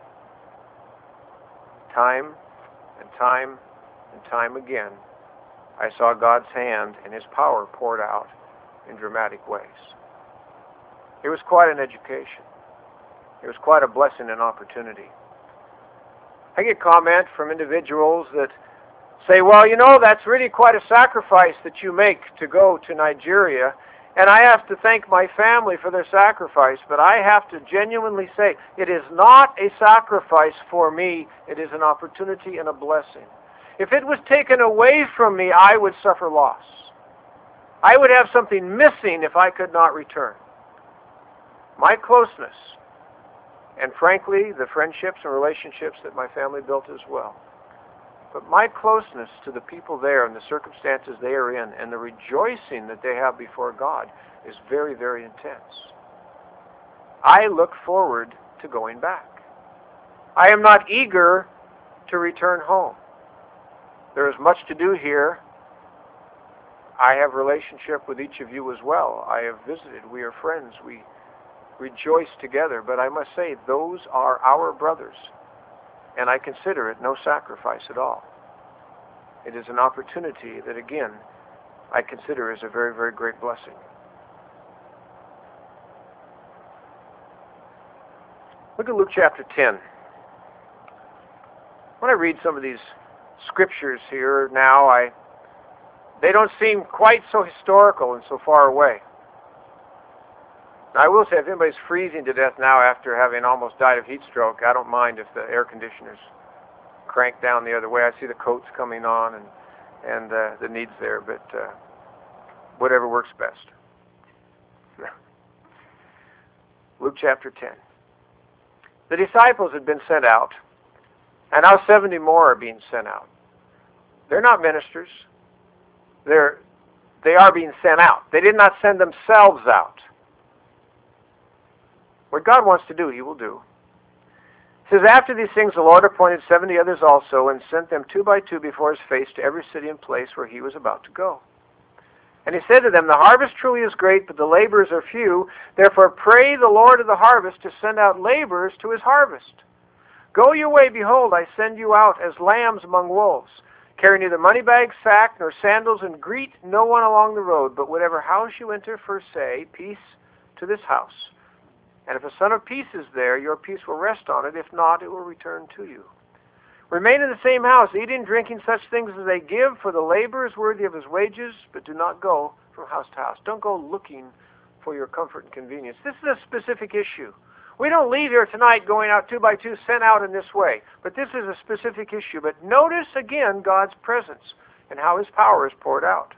Time and time and time again, I saw God's hand and his power poured out in dramatic ways. It was quite an education. It was quite a blessing and opportunity. I get comment from individuals that say, well, you know, that's really quite a sacrifice that you make to go to Nigeria, and I have to thank my family for their sacrifice, but I have to genuinely say, it is not a sacrifice for me, it is an opportunity and a blessing. If it was taken away from me, I would suffer loss. I would have something missing if I could not return. My closeness, and frankly, the friendships and relationships that my family built as well, but my closeness to the people there and the circumstances they are in and the rejoicing that they have before God is very, very intense. I look forward to going back. I am not eager to return home. There is much to do here. I have relationship with each of you as well. I have visited. We are friends. We rejoice together. But I must say, those are our brothers. And I consider it no sacrifice at all. It is an opportunity that, again, I consider as a very, very great blessing. Look at Luke chapter ten. When I read some of these scriptures here now, I they don't seem quite so historical and so far away. Now, I will say, if anybody's freezing to death now after having almost died of heat stroke, I don't mind if the air conditioner's crank down the other way. I see the coats coming on and, and uh, the needs there, but uh, whatever works best. Luke chapter ten. The disciples had been sent out, and now seventy more are being sent out. They're not ministers. They're, they are being sent out. They did not send themselves out. What God wants to do, He will do. It says, after these things the Lord appointed seventy others also, and sent them two by two before His face to every city and place where He was about to go. And He said to them, the harvest truly is great, but the laborers are few. Therefore pray the Lord of the harvest to send out laborers to His harvest. Go your way, behold, I send you out as lambs among wolves. Carry neither money bag, sack, nor sandals, and greet no one along the road. But whatever house you enter, first say, peace to this house. And if a son of peace is there, your peace will rest on it. If not, it will return to you. Remain in the same house, eating and drinking such things as they give, for the laborer is worthy of his wages, but do not go from house to house. Don't go looking for your comfort and convenience. This is a specific issue. We don't leave here tonight going out two by two, sent out in this way. But this is a specific issue. But notice again God's presence and how His power is poured out.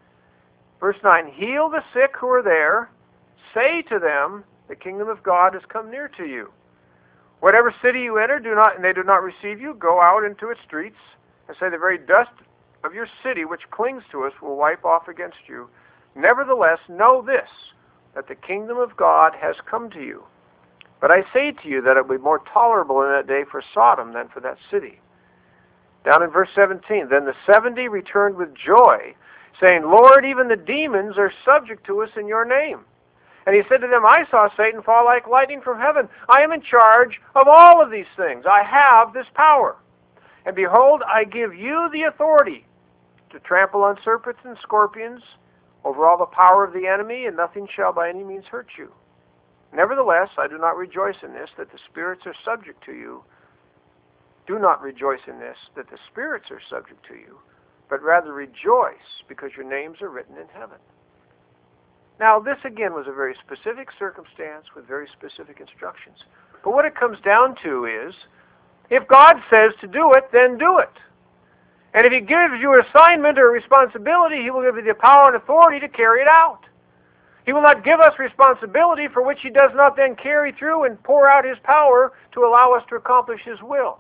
Verse nine, heal the sick who are there. Say to them, the kingdom of God has come near to you. Whatever city you enter, do not, and they do not receive you, go out into its streets and say, the very dust of your city which clings to us will wipe off against you. Nevertheless, know this, that the kingdom of God has come to you. But I say to you that it will be more tolerable in that day for Sodom than for that city. Down in verse seventeen, then the seventy returned with joy, saying, Lord, even the demons are subject to us in your name. And He said to them, I saw Satan fall like lightning from heaven. I am in charge of all of these things. I have this power. And behold, I give you the authority to trample on serpents and scorpions, over all the power of the enemy, and nothing shall by any means hurt you. Nevertheless, I do not rejoice in this, that the spirits are subject to you. Do not rejoice in this, that the spirits are subject to you, but rather rejoice, because your names are written in heaven. Now, this again was a very specific circumstance with very specific instructions. But what it comes down to is, if God says to do it, then do it. And if He gives you an assignment or a responsibility, He will give you the power and authority to carry it out. He will not give us responsibility for which He does not then carry through and pour out His power to allow us to accomplish His will.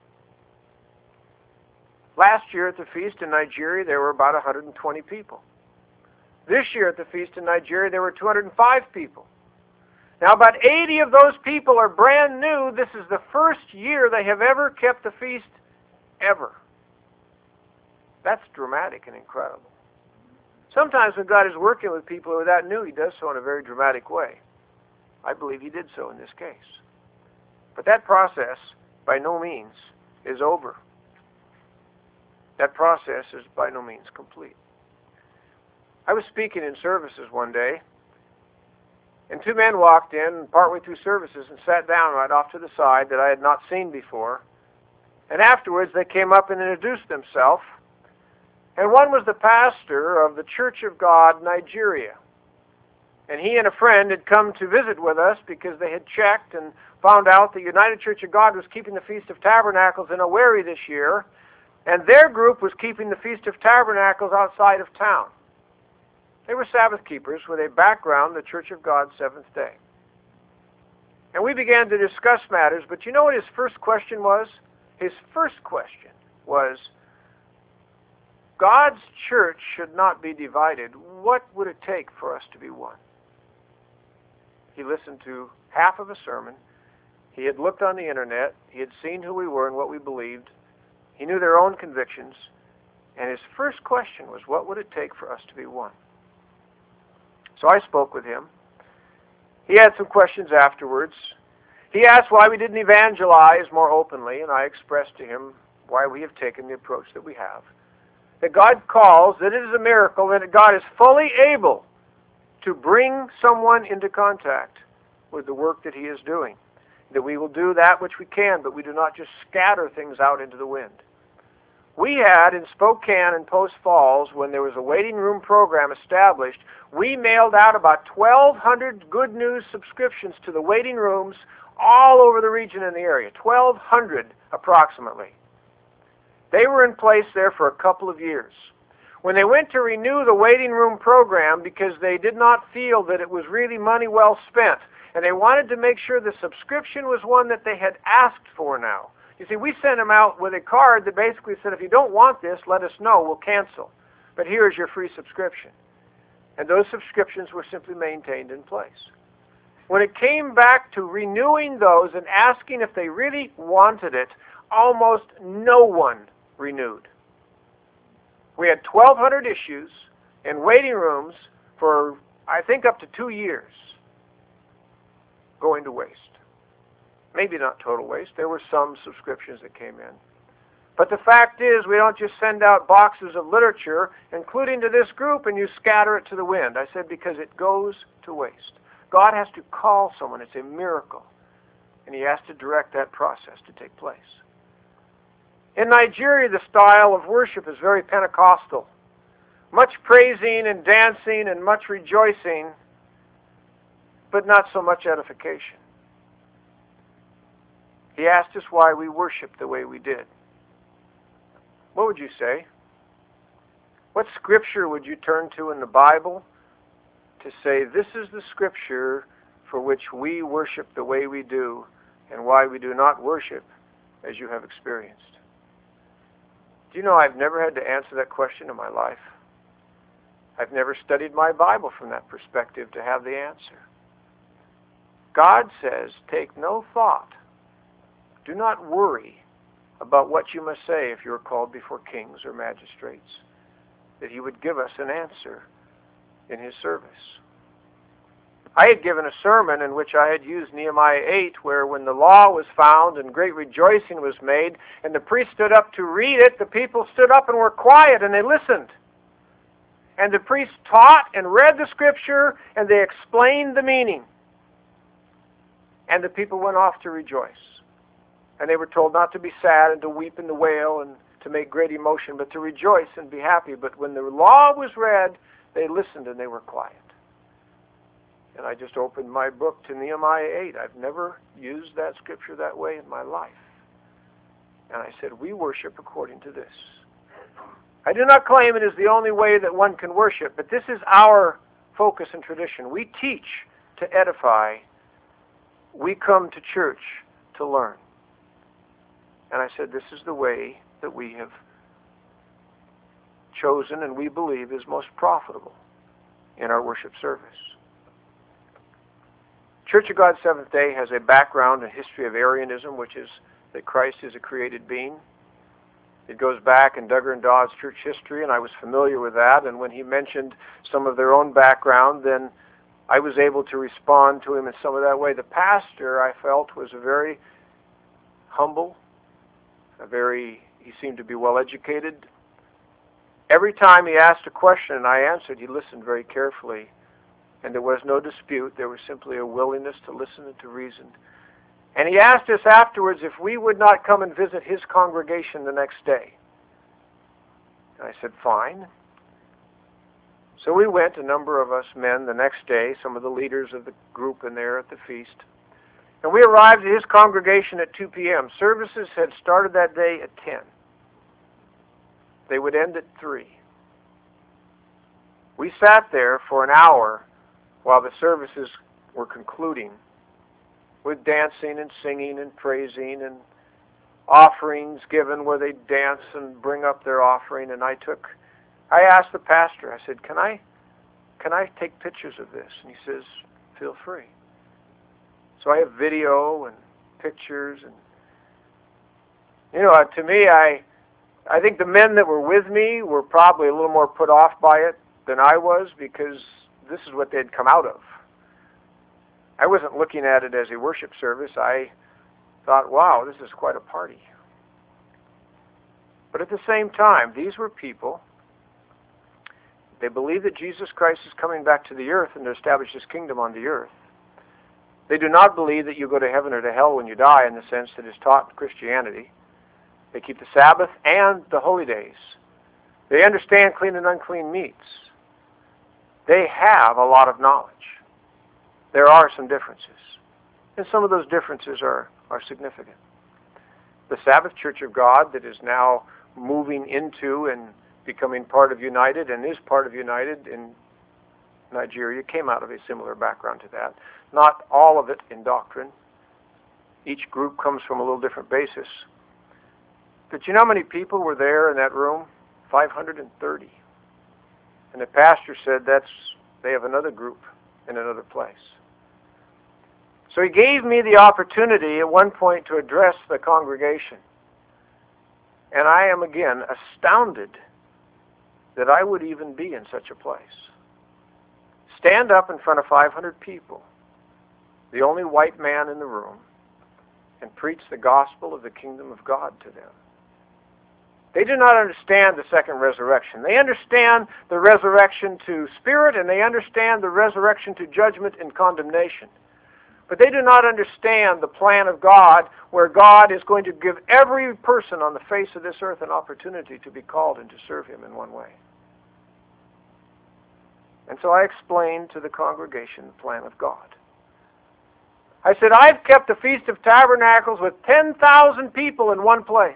Last year at the feast in Nigeria, there were about one hundred twenty people. This year at the feast in Nigeria, there were two hundred five people. Now, about eighty of those people are brand new. This is the first year they have ever kept the feast, ever. That's dramatic and incredible. Sometimes when God is working with people who are that new, He does so in a very dramatic way. I believe He did so in this case. But that process, by no means, is over. That process is by no means complete. I was speaking in services one day, and two men walked in partway through services and sat down right off to the side that I had not seen before. And afterwards they came up and introduced themselves. And one was the pastor of the Church of God, Nigeria. And he and a friend had come to visit with us because they had checked and found out the United Church of God was keeping the Feast of Tabernacles in Owerri this year, and their group was keeping the Feast of Tabernacles outside of town. They were Sabbath keepers with a background, the Church of God, Seventh Day. And we began to discuss matters, but you know what his first question was? His first question was, God's church should not be divided. What would it take for us to be one? He listened to half of a sermon. He had looked on the internet. He had seen who we were and what we believed. He knew their own convictions. And his first question was, what would it take for us to be one? So I spoke with him. He had some questions afterwards. He asked why we didn't evangelize more openly, and I expressed to him why we have taken the approach that we have. That God calls, that it is a miracle, that God is fully able to bring someone into contact with the work that He is doing. That we will do that which we can, but we do not just scatter things out into the wind. We had in Spokane and Post Falls, when there was a waiting room program established, we mailed out about twelve hundred Good News subscriptions to the waiting rooms all over the region and the area. twelve hundred approximately. They were in place there for a couple of years. When they went to renew the waiting room program because they did not feel that it was really money well spent, and they wanted to make sure the subscription was one that they had asked for now. You see, we sent them out with a card that basically said, if you don't want this, let us know, we'll cancel. But here's your free subscription. And those subscriptions were simply maintained in place. When it came back to renewing those and asking if they really wanted it, almost no one renewed. We had twelve hundred issues in waiting rooms for, I think, up to two years going to waste. Maybe not total waste. There were some subscriptions that came in. But the fact is, we don't just send out boxes of literature, including to this group, and you scatter it to the wind. I said because it goes to waste. God has to call someone. It's a miracle. And he has to direct that process to take place. In Nigeria, the style of worship is very Pentecostal. Much praising and dancing and much rejoicing, but not so much edification. He asked us why we worshiped the way we did. What would you say? What scripture would you turn to in the Bible to say, this is the scripture for which we worship the way we do and why we do not worship as you have experienced? Do you know I've never had to answer that question in my life? I've never studied my Bible from that perspective to have the answer. God says, take no thought. Do not worry about what you must say if you are called before kings or magistrates, that he would give us an answer in his service. I had given a sermon in which I had used Nehemiah eight, where when the law was found and great rejoicing was made, and the priest stood up to read it, the people stood up and were quiet and they listened. And the priest taught and read the scripture and they explained the meaning. And the people went off to rejoice. And they were told not to be sad and to weep and to wail and to make great emotion, but to rejoice and be happy. But when the law was read, they listened and they were quiet. And I just opened my book to Nehemiah eight. I've never used that scripture that way in my life. And I said, we worship according to this. I do not claim it is the only way that one can worship, but this is our focus and tradition. We teach to edify. We come to church to learn. And I said, this is the way that we have chosen and we believe is most profitable in our worship service. Church of God Seventh-day has a background and history of Arianism, which is that Christ is a created being. It goes back in Duggar and Dawes' church history, and I was familiar with that. And when he mentioned some of their own background, then I was able to respond to him in some of that way. The pastor, I felt, was a very humble, a very, he seemed to be well educated. Every time he asked a question and I answered, he listened very carefully. And there was no dispute. There was simply a willingness to listen and to reason. And he asked us afterwards if we would not come and visit his congregation the next day. And I said, fine. So we went, a number of us men, the next day, some of the leaders of the group in there at the feast. And we arrived at his congregation at two p.m. Services had started that day at ten. They would end at three. We sat there for an hour while the services were concluding, with dancing and singing and praising and offerings given where they dance and bring up their offering. And I took, I asked the pastor, I said, can I, can I take pictures of this? And he says, feel free. So I have video and pictures. And, you know, to me, I, I think the men that were with me were probably a little more put off by it than I was, because this is what they'd come out of. I wasn't looking at it as a worship service. I thought, wow, this is quite a party. But at the same time, these were people, they believe that Jesus Christ is coming back to the earth and to establish his kingdom on the earth. They do not believe that you go to heaven or to hell when you die in the sense that is taught in Christianity. They keep the Sabbath and the holy days. They understand clean and unclean meats. They have a lot of knowledge. There are some differences. And some of those differences are, are significant. The Sabbath Church of God that is now moving into and becoming part of United and is part of United in Nigeria came out of a similar background to that. Not all of it in doctrine. Each group comes from a little different basis. But you know how many people were there in that room? five hundred thirty. And the pastor said that's they have another group in another place. So he gave me the opportunity at one point to address the congregation. And I am again astounded that I would even be in such a place. Stand up in front of five hundred people, the only white man in the room, and preach the gospel of the kingdom of God to them. They do not understand the second resurrection. They understand the resurrection to spirit, and they understand the resurrection to judgment and condemnation. But they do not understand the plan of God, where God is going to give every person on the face of this earth an opportunity to be called and to serve Him in one way. And so I explained to the congregation the plan of God. I said, I've kept the Feast of Tabernacles with ten thousand people in one place.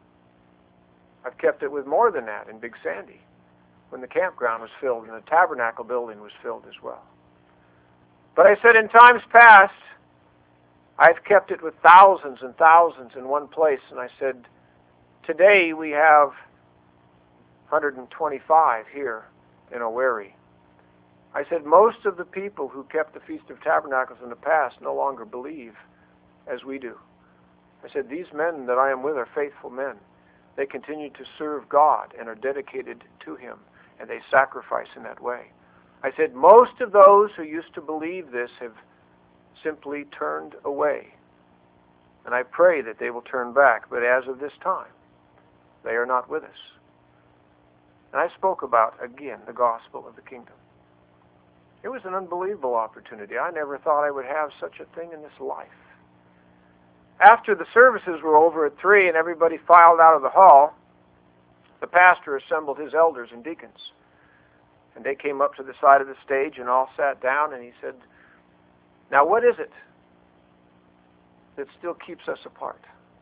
I've kept it with more than that in Big Sandy, when the campground was filled and the tabernacle building was filled as well. But I said, in times past, I've kept it with thousands and thousands in one place. And I said, today we have one hundred twenty-five here in Owerri. I said, most of the people who kept the Feast of Tabernacles in the past no longer believe as we do. I said, these men that I am with are faithful men. They continue to serve God and are dedicated to Him, and they sacrifice in that way. I said, most of those who used to believe this have simply turned away. And I pray that they will turn back, but as of this time, they are not with us. And I spoke about, again, the gospel of the kingdom. It was an unbelievable opportunity. I never thought I would have such a thing in this life. After the services were over at three and everybody filed out of the hall, the pastor assembled his elders and deacons. And they came up to the side of the stage and all sat down, and he said, now what is it that still keeps us apart?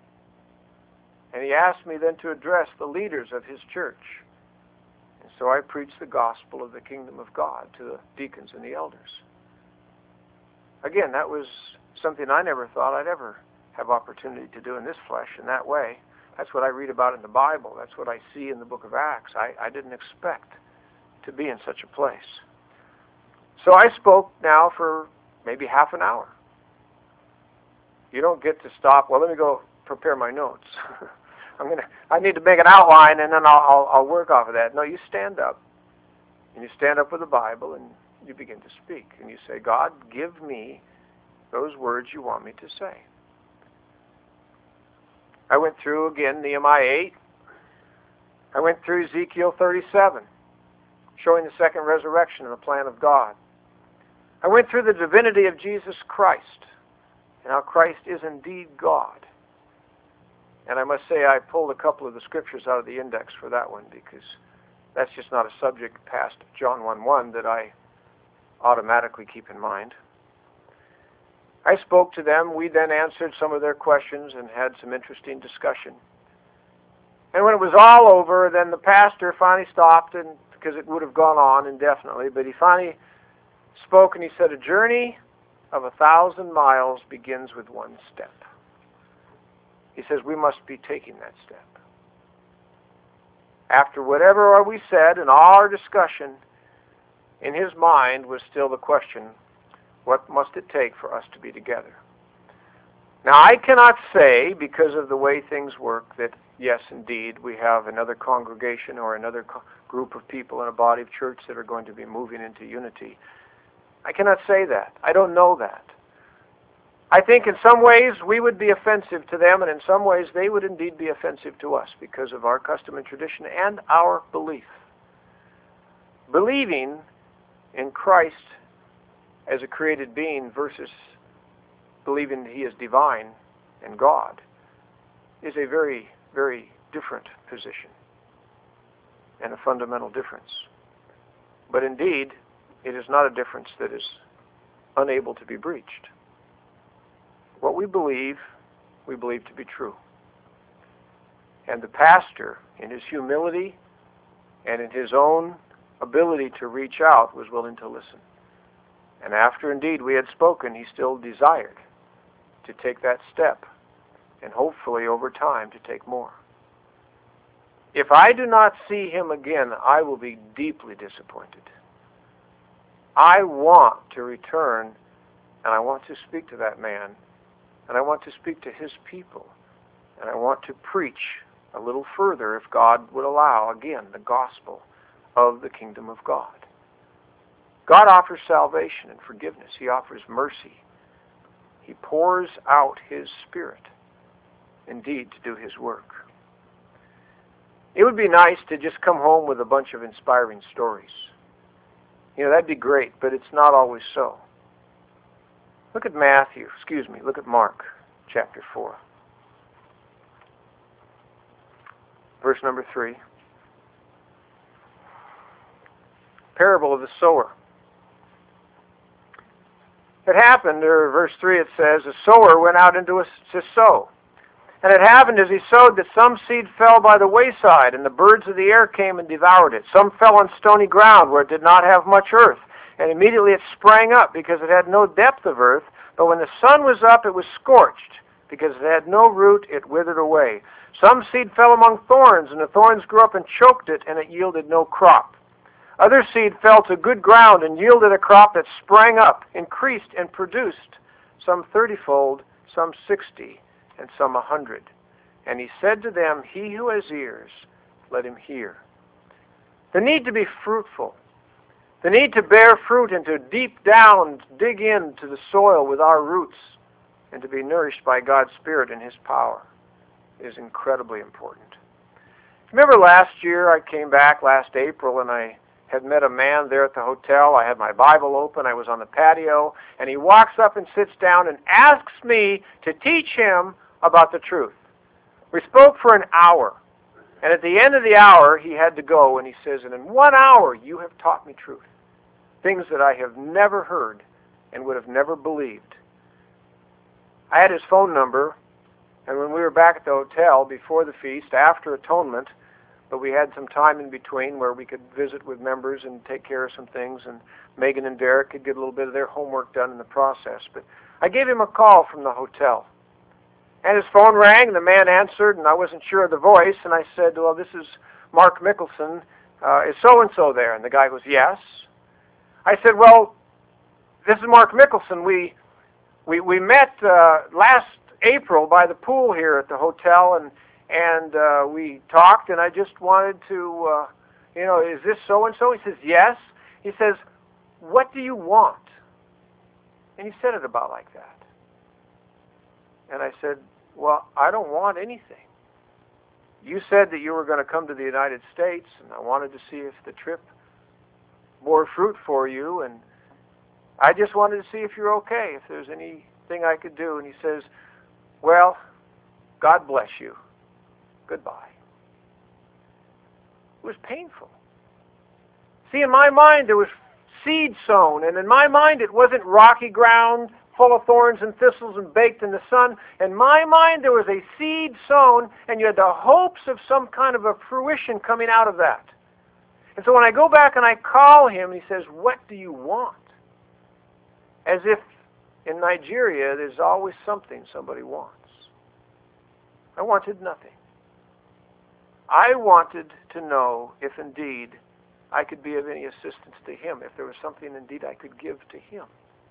And he asked me then to address the leaders of his church. And so I preached the gospel of the kingdom of God to the deacons and the elders. Again, that was something I never thought I'd ever have opportunity to do in this flesh in that way. That's what I read about in the Bible. That's what I see in the book of Acts. I, I didn't expect to be in such a place. So I spoke now for maybe half an hour. You don't get to stop. Well, let me go prepare my notes. I'm gonna. I need to make an outline, and then I'll, I'll, I'll work off of that. No, you stand up, and you stand up with the Bible, and you begin to speak, and you say, God, give me those words you want me to say. I went through again Nehemiah eight. I went through Ezekiel thirty-seven, showing the second resurrection and the plan of God. I went through the divinity of Jesus Christ, and how Christ is indeed God. And I must say I pulled a couple of the scriptures out of the index for that one, because that's just not a subject past John one one that I automatically keep in mind. I spoke to them. We then answered some of their questions and had some interesting discussion. And when it was all over, then the pastor finally stopped, and because it would have gone on indefinitely, but he finally spoke and he said, a journey of a thousand miles begins with one step. He says, we must be taking that step. After whatever we said and all our discussion, in his mind was still the question, what must it take for us to be together? Now, I cannot say, because of the way things work, that yes, indeed, we have another congregation or another co- group of people in a body of church that are going to be moving into unity. I cannot say that. I don't know that. I think in some ways we would be offensive to them, and in some ways they would indeed be offensive to us because of our custom and tradition and our belief. Believing in Christ as a created being versus believing that He is divine and God is a very, very different position and a fundamental difference. But indeed, it is not a difference that is unable to be breached. What we believe, we believe to be true. And the pastor, in his humility and in his own ability to reach out, was willing to listen. And after indeed we had spoken, he still desired to take that step, and hopefully over time to take more. If I do not see him again, I will be deeply disappointed. I want to return, and I want to speak to that man, and I want to speak to his people, and I want to preach a little further, if God would allow, again, the gospel of the kingdom of God. God offers salvation and forgiveness. He offers mercy. He pours out his Spirit, indeed, to do his work. It would be nice to just come home with a bunch of inspiring stories. You know, that'd be great, but it's not always so. Look at Matthew, excuse me, look at Mark chapter four. Verse number three. Parable of the sower. It happened, or verse three it says, a sower went out into a, to sow. And it happened as he sowed that some seed fell by the wayside, and the birds of the air came and devoured it. Some fell on stony ground where it did not have much earth, and immediately it sprang up because it had no depth of earth. But when the sun was up, it was scorched. Because it had no root, it withered away. Some seed fell among thorns, and the thorns grew up and choked it, and it yielded no crop. Other seed fell to good ground and yielded a crop that sprang up, increased, and produced, some thirtyfold, some sixty, and some a hundred. And he said to them, he who has ears, let him hear. The need to be fruitful, the need to bear fruit and to deep down dig into the soil with our roots and to be nourished by God's Spirit and his power is incredibly important. Remember last year I came back last April and I had met a man there at the hotel. I had my Bible open. I was on the patio, and he walks up and sits down and asks me to teach him about the truth. We spoke for an hour, and at the end of the hour, he had to go, and he says, and in one hour, you have taught me truth, things that I have never heard and would have never believed. I had his phone number, and when we were back at the hotel before the feast, after atonement, but we had some time in between where we could visit with members and take care of some things, and Megan and Derek could get a little bit of their homework done in the process. But I gave him a call from the hotel. And his phone rang, and the man answered, and I wasn't sure of the voice, and I said, well, this is Mark Mickelson. Uh, is so-and-so there? And the guy goes, yes. I said, well, this is Mark Mickelson. We, we, we met uh, last April by the pool here at the hotel, and And uh, we talked, and I just wanted to, uh, you know, is this so-and-so? He says, yes. He says, what do you want? And he said it about like that. And I said, well, I don't want anything. You said that you were going to come to the United States, and I wanted to see if the trip bore fruit for you, and I just wanted to see if you're okay, if there's anything I could do. And he says, well, God bless you. Goodbye. It was painful. See, in my mind, there was seed sown, and in my mind, it wasn't rocky ground full of thorns and thistles and baked in the sun. In my mind, there was a seed sown, and you had the hopes of some kind of a fruition coming out of that. And so when I go back and I call him, he says, what do you want? As if in Nigeria, there's always something somebody wants. I wanted nothing. I wanted to know if indeed I could be of any assistance to him, if there was something indeed I could give to him.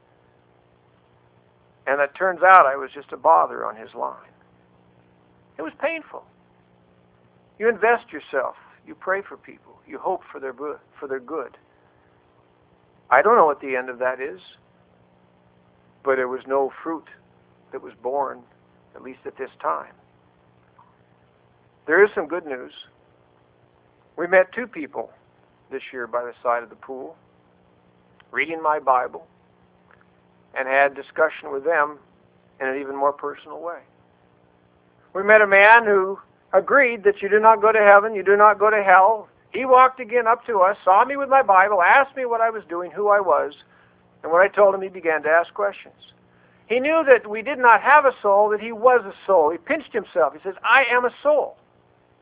And it turns out I was just a bother on his line. It was painful. You invest yourself. You pray for people. You hope for their for their good. I don't know what the end of that is, but there was no fruit that was born, at least at this time. There is some good news. We met two people this year by the side of the pool, reading my Bible, and had discussion with them in an even more personal way. We met a man who agreed that you do not go to heaven, you do not go to hell. He walked again up to us, saw me with my Bible, asked me what I was doing, who I was, and when I told him, he began to ask questions. He knew that we did not have a soul, that he was a soul. He pinched himself. He says, I am a soul.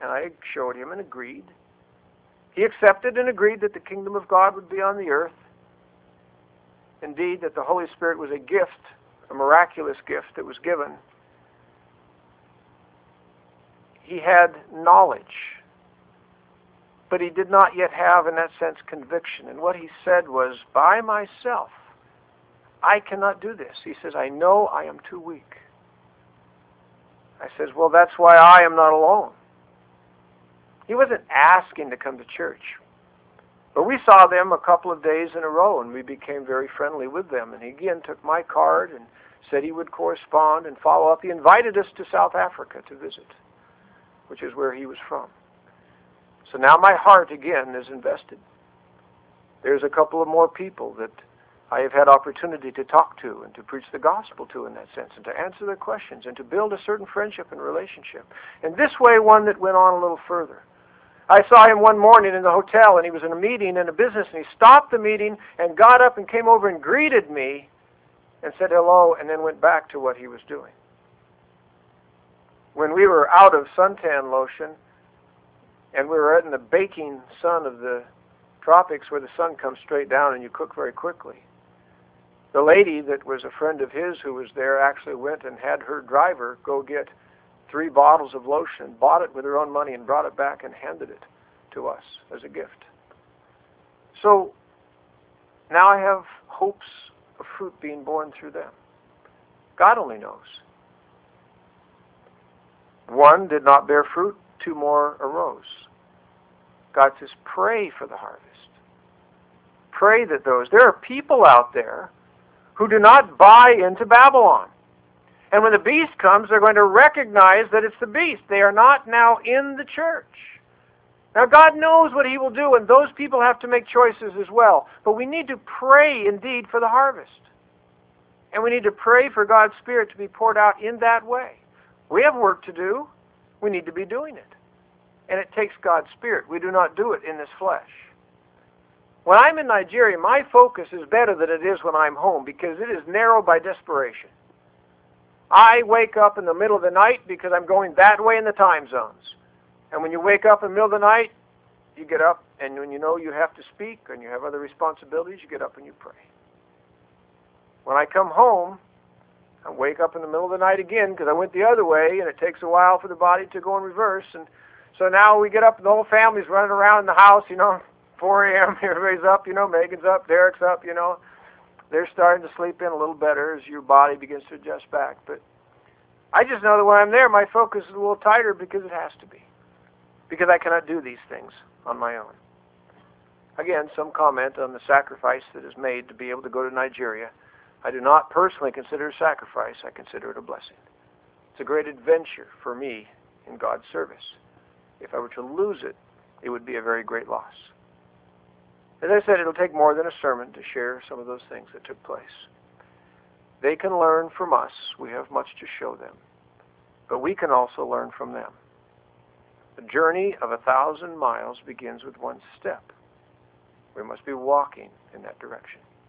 and I showed him and agreed. He accepted and agreed that the kingdom of God would be on the earth. Indeed, that the Holy Spirit was a gift, a miraculous gift that was given. He had knowledge, but he did not yet have, in that sense, conviction. And what he said was, by myself, I cannot do this. He says, I know I am too weak. I says, well, that's why I am not alone. He wasn't asking to come to church. But we saw them a couple of days in a row, and we became very friendly with them. And he again took my card and said he would correspond and follow up. He invited us to South Africa to visit, which is where he was from. So now my heart again is invested. There's a couple of more people that I have had opportunity to talk to and to preach the gospel to in that sense, and to answer their questions and to build a certain friendship and relationship. And this way, one that went on a little further. I saw him one morning in the hotel, and he was in a meeting in a business, and he stopped the meeting and got up and came over and greeted me and said hello, and then went back to what he was doing. When we were out of suntan lotion, and we were in the baking sun of the tropics where the sun comes straight down and you cook very quickly, the lady that was a friend of his who was there actually went and had her driver go get three bottles of lotion, bought it with her own money, and brought it back and handed it to us as a gift. So now I have hopes of fruit being born through them. God only knows. One did not bear fruit, two more arose. God says, pray for the harvest. Pray that those, there are people out there who do not buy into Babylon. And when the beast comes, they're going to recognize that it's the beast. They are not now in the church. Now, God knows what he will do, and those people have to make choices as well. But we need to pray, indeed, for the harvest. And we need to pray for God's Spirit to be poured out in that way. We have work to do. We need to be doing it. And it takes God's Spirit. We do not do it in this flesh. When I'm in Nigeria, my focus is better than it is when I'm home, because it is narrow by desperation. I wake up in the middle of the night because I'm going that way in the time zones. And when you wake up in the middle of the night, you get up, and when you know you have to speak and you have other responsibilities, you get up and you pray. When I come home, I wake up in the middle of the night again because I went the other way, and it takes a while for the body to go in reverse. And so now we get up, and the whole family's running around in the house, you know, four a.m., everybody's up, you know, Megan's up, Derek's up, you know. They're starting to sleep in a little better as your body begins to adjust back. But I just know that when I'm there, my focus is a little tighter because it has to be. Because I cannot do these things on my own. Again, some comment on the sacrifice that is made to be able to go to Nigeria. I do not personally consider it a sacrifice. I consider it a blessing. It's a great adventure for me in God's service. If I were to lose it, it would be a very great loss. As I said, it'll take more than a sermon to share some of those things that took place. They can learn from us. We have much to show them. But we can also learn from them. The journey of a thousand miles begins with one step. We must be walking in that direction.